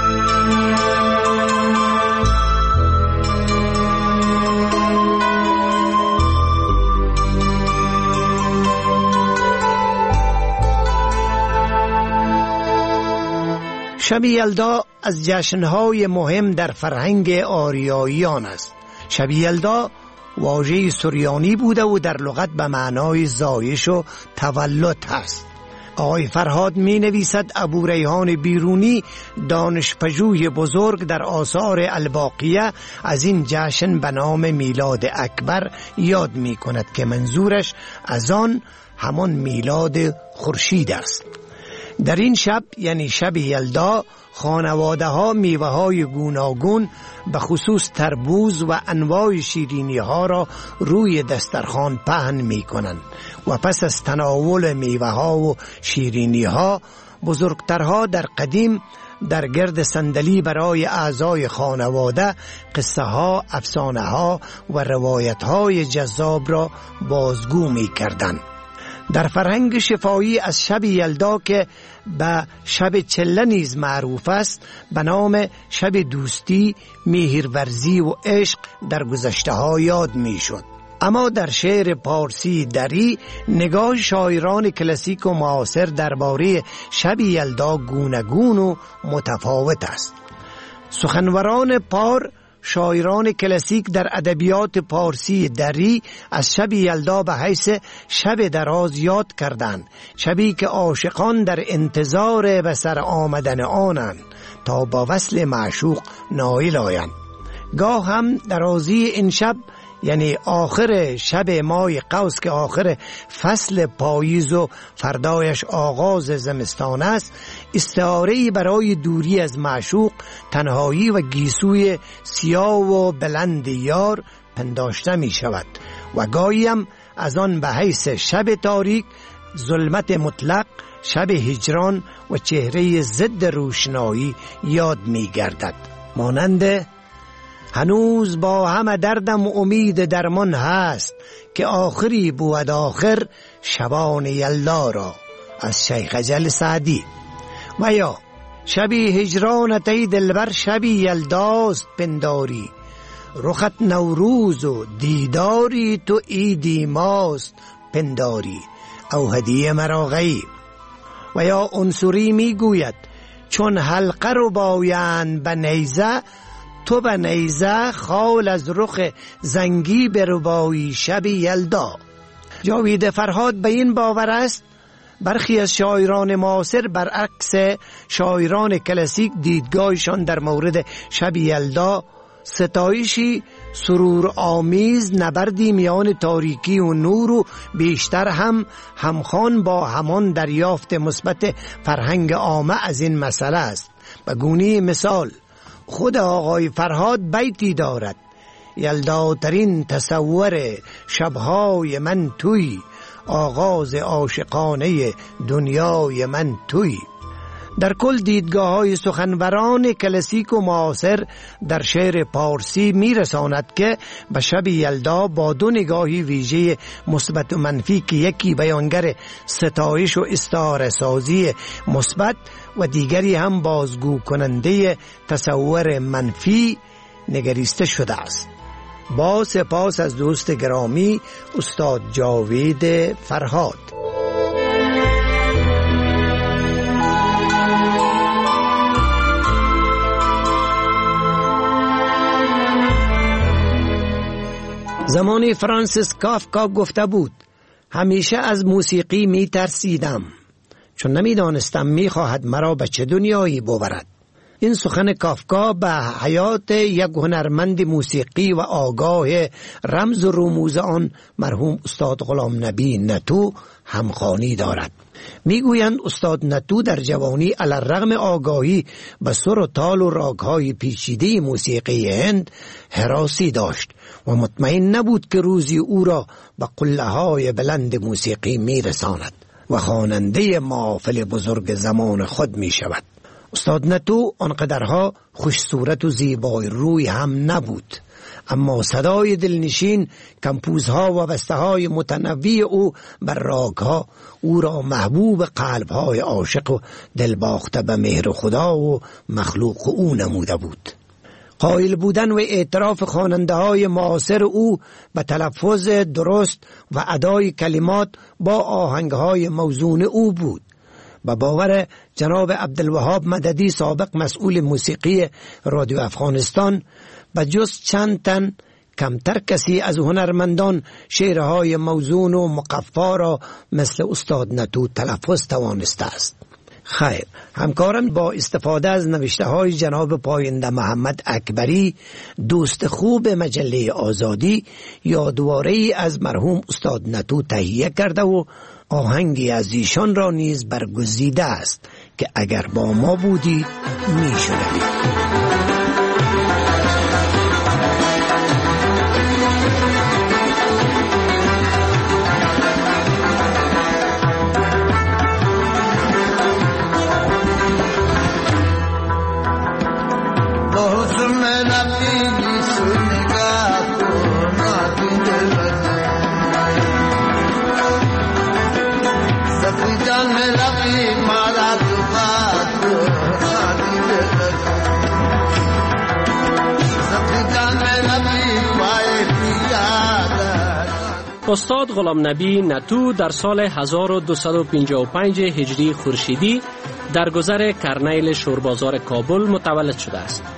شب یلدا از جشن‌های مهم در فرهنگ آریاییان است. شب یلدا واژه سریانی بوده و در لغت به معنای زایش و تولد است. آقای فرهاد می نویسد ابو ریحان بیرونی، دانشپژوه بزرگ، در آثار الباقیه از این جشن به نام میلاد اکبر یاد می کند که منظورش از آن همان میلاد خورشید است. در این شب یعنی شب یلدا خانواده ها میوه های گوناگون به خصوص تربوز و انواع شیرینی ها را روی دسترخوان پهن می کنند و پس از تناول میوه ها و شیرینی ها بزرگترها در قدیم در گرد صندلی برای اعضای خانواده قصه ها، افسانه ها و روایت های جذاب را بازگو می کردند. در فرهنگ شفاهی از شب یلدا که به شب چله نیز معروف است به نام شب دوستی، مهرورزی و عشق در گذشته ها یاد می شد. اما در شعر پارسی دری نگاه شاعران کلاسیک و معاصر درباره شب یلدا گوناگون و متفاوت است. سخنوران پار شاعران کلاسیک در ادبیات پارسی دری از شب یلدا به حیث شب دراز یاد کردند، شبی که عاشقان در انتظار به سر آمدن آنند تا با وصل معشوق نائل آیند. گاه هم درازی این شب یعنی آخر شب ماه قوس که آخر فصل پاییز و فردایش آغاز زمستان است، استعاره‌ای برای دوری از معشوق، تنهایی و گیسوی سیاه و بلند یار پنداشته می شود و گاهی هم از آن به حیث شب تاریک، ظلمت مطلق، شب هجران و چهره ضد روشنایی یاد می گردد. مانند هنوز با همه دردم امید درمان هست که آخری بود آخر شبان یلدا را از شیخ جل سعدی. و یا شبی هجرانت ای دلبر شبی یلداست پنداری، رخت نوروز و دیداری تو عیدی ماست پنداری او هدیه مرا غیب. و یا عنصری می گوید چون حلقه رو بایند به نیزه، تو به نیزه خال از رخ زنگی بربایی شب یلدا. جاوید فرهاد به این باور است برخی از شاعران معاصر برعکس شاعران کلاسیک دیدگاهشان در مورد شب یلدا ستایشی سرور آمیز، نبردی میان تاریکی و نور و بیشتر هم همخوان با همان دریافت مثبت فرهنگ عامه از این مسئله است. به گونه مثال خود آقای فرهاد بیتی دارد: یلداترین تصور شبهای من توی، آغاز عاشقانه دنیای من توی. در کل دیدگاه های سخنوران کلاسیک و معاصر در شعر پارسی می رساند که به شب یلدا با دو نگاهی ویژه مثبت و منفی که یکی بیانگر ستایش و استعاره سازی مثبت و دیگری هم بازگو کننده تصور منفی نگریسته شده است. با سپاس از دوست گرامی استاد جاوید فرهاد. زمانی فرانسیس کافکا گفته بود: همیشه از موسیقی می ترسیدم چون نمی دانستم می خواهد مرا به چه دنیایی ببرد. این سخن کافکا به حیات یک هنرمند موسیقی و آگاه رمز و رموز آن مرحوم استاد غلام نبی نتو همخوانی دارد. میگویند استاد نتو در جوانی علی‌الرغم آگاهی به سر و تال و راگ‌های پیچیده موسیقی هند هراسی داشت و مطمئن نبود که روزی او را به قله‌های بلند موسیقی میرساند و خواننده محافل بزرگ زمان خود می شود. استاد نتو آنقدرها خوش صورت و زیبای روی هم نبود، اما صدای دلنشین، کمپوزها و بسته‌های متنوع او بر راگ‌ها او را محبوب قلب‌های عاشق و دلباخته به مهر خدا و مخلوق او نموده بود. قائل بودن و اعتراف خواننده‌های معاصر او به تلفظ درست و ادای کلمات با آهنگ‌های موزون او بود. با باور جناب عبدالوهاب مددی سابق مسئول موسیقی رادیو افغانستان، به جز چند تن کمتر کسی از هنرمندان شعرهای موزون و مقفا را مثل استاد نتو تلفظ توانسته است. خیر، همکارم با استفاده از نوشته های جناب پاینده محمد اکبری، دوست خوب مجله آزادی، یادواره‌ای از مرحوم استاد نتو تهیه کرده و آهنگی از ایشان را نیز برگزیده است که اگر با ما بودی می شنوید. استاد غلام نبی نتو در سال هزار و دویست و پنجاه و پنج هجری خورشیدی در گذر کرنیل شوربازار کابل متولد شده است.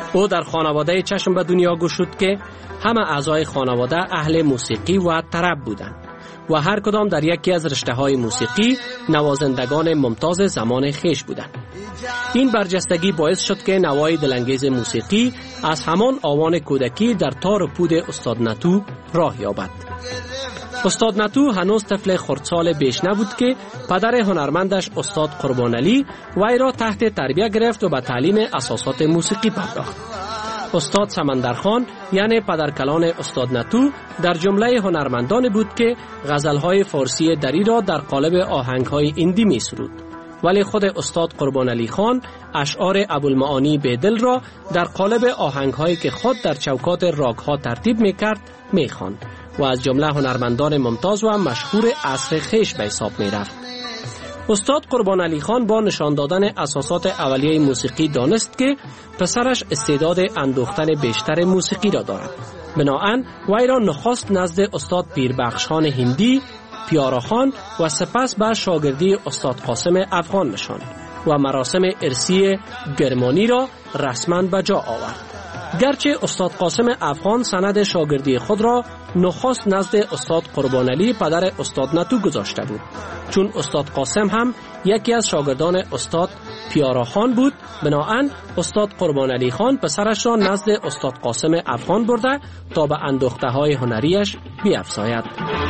او در خانواده چشم به دنیا گشود که همه اعضای خانواده اهل موسیقی و طرب بودند و هر کدام در یکی از رشته‌های موسیقی نوازندگان ممتاز زمان خیش بودند. این برجستگی باعث شد که نوای دلانگیز موسیقی از همان آوان کودکی در تار و پود استاد نتو راه یابد. استاد نتو هنوز طفل خردسال بیش نبود که پدر هنرمندش استاد قربان علی وی را تحت تربیت گرفت و به تعلیم اساسات موسیقی پرداخت. استاد سمندرخان یعنی پدرکلان استاد نتو در جمله هنرمندان بود که غزلهای فارسی دری را در قالب آهنگهای ایندی می سرود، ولی خود استاد قربان علی خان اشعار ابوالمعانی بیدل را در قالب آهنگهایی که خود در چوکات راگها ترتیب می کرد می خواند و از جمله هنرمندان ممتاز و مشهور عصر خیش به حساب می رفت. استاد قربان علی خان با نشان دادن اساسات اولیه موسیقی دانست که پسرش استعداد اندوختن بیشتر موسیقی را دارد. بناهن وی را نخست نزد استاد پیربخش خان هندی، پیارا خان و سپس به شاگردی استاد قاسم افغان نشاند و مراسم ارثی گرمانی را رسما به جا آورد. گرچه استاد قاسم افغان سند شاگردی خود را نخست نزد استاد قربان علی پدر استاد نتو گذاشته بود، چون استاد قاسم هم یکی از شاگردان استاد پیارا خان بود. بناهن استاد قربان علی خان پسرش را نزد استاد قاسم افغان برده تا به اندوخته های هنریش بیفزاید.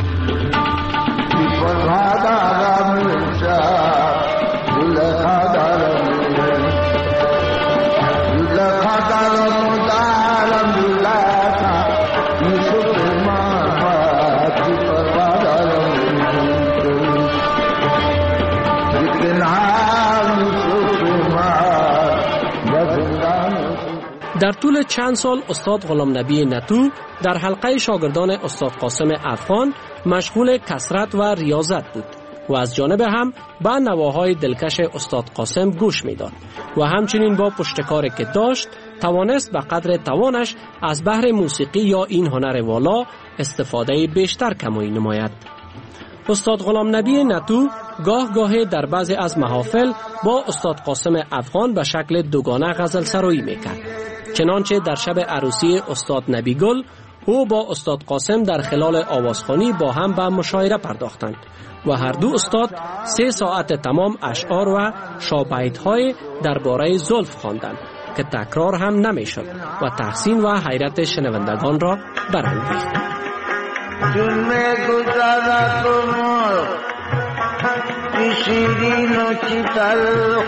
در طول چند سال استاد غلام نبی نتو در حلقه شاگردان استاد قاسم افغان مشغول کسرت و ریاضت بود و از جانب هم به نواهای دلکش استاد قاسم گوش میداد و همچنین با پشتکاری که داشت توانست به قدر توانش از بحر موسیقی یا این هنر والا استفاده بیشتر کمایی نماید. استاد غلام نبی نتو گاه گاهی در بعضی از محافل با استاد قاسم افغان به شکل دوگانه غزل سرایی میکرد. چنانچه در شب عروسی استاد نبی گل او با استاد قاسم در خلال آوازخوانی با هم به مشاعره پرداختند و هر دو استاد سه ساعت تمام اشعار و شابهیت‌های درباره زلف خواندند که تکرار هم نمیشد و تحسین و حیرت شنوندگان را برانگیخت. چون می گذارد عمر چی شیرین و چی تلخ،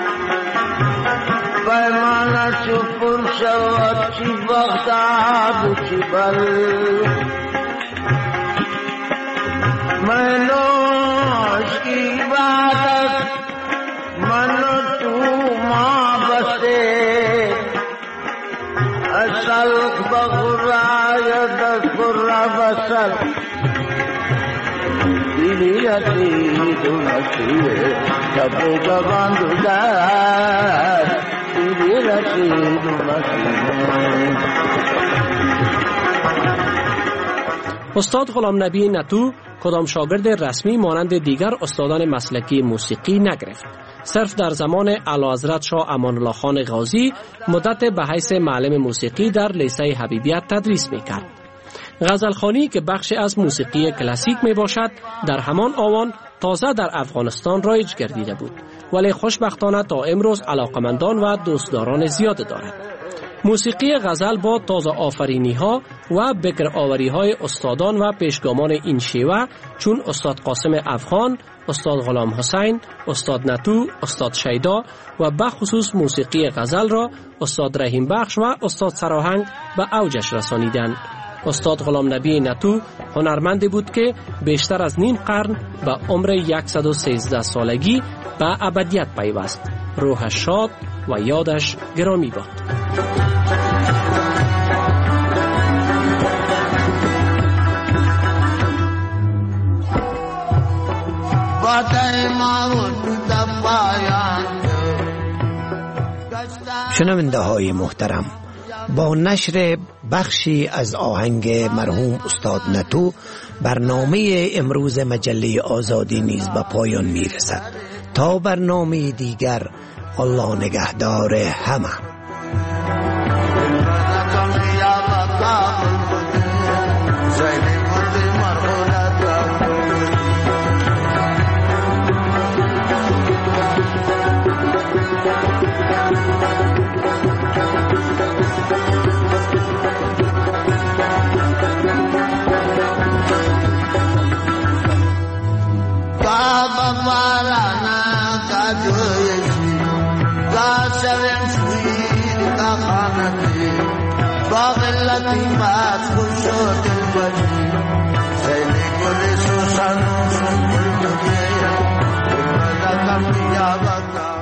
پیمانه چو پر شود چی بغداد و چی بلخ، منوش کی عبادت منو تو ما بسه، اسلق بغرای دسر بسل دیلی رسید و نسیه سب جوان دودر، دیلی رسید و نسیه. استاد غلام نبی نتو کدام شاگرد رسمی مانند دیگر استادان مسلکی موسیقی نگرفت. صرف در زمان اعلیحضرت شاه امان الله خان غازی مدت به حیث معلم موسیقی در لیسه حبیبیت تدریس میکرد. غزلخوانی که بخشی از موسیقی کلاسیک می باشد در همان آوان تازه در افغانستان رایج گردیده بود، ولی خوشبختانه تا امروز علاقمندان و دوستداران زیاد دارد. موسیقی غزل با تازه آفرینی ها و بکر آوری های استادان و پیشگامان این شیوه چون استاد قاسم افغان، استاد غلام حسین، استاد نتو، استاد شیدا و بخصوص موسیقی غزل را استاد رحیم بخش و استاد سراهنگ به اوجش رسانیدند. استاد غلام نبی نتو هنرمندی بود که بیشتر از نیم قرن به عمر صد و سیزده سالگی به ابدیت پیوست. روحش شاد و یادش گرامی باد. شنونده های محترم، با نشر بخشی از آهنگ مرحوم استاد نتو برنامه امروز مجله آزادی نیز به پایان می رسد. تا برنامه دیگر، الله نگهدار همه. زینی بودی مرغولت Baba Marana Kajoyeshi Kashavem Sweet Kahanati Babelati Mat Kusho Dilbaji Saini Kule Susan Sumpul Tugeya Kumada Kampiya Baka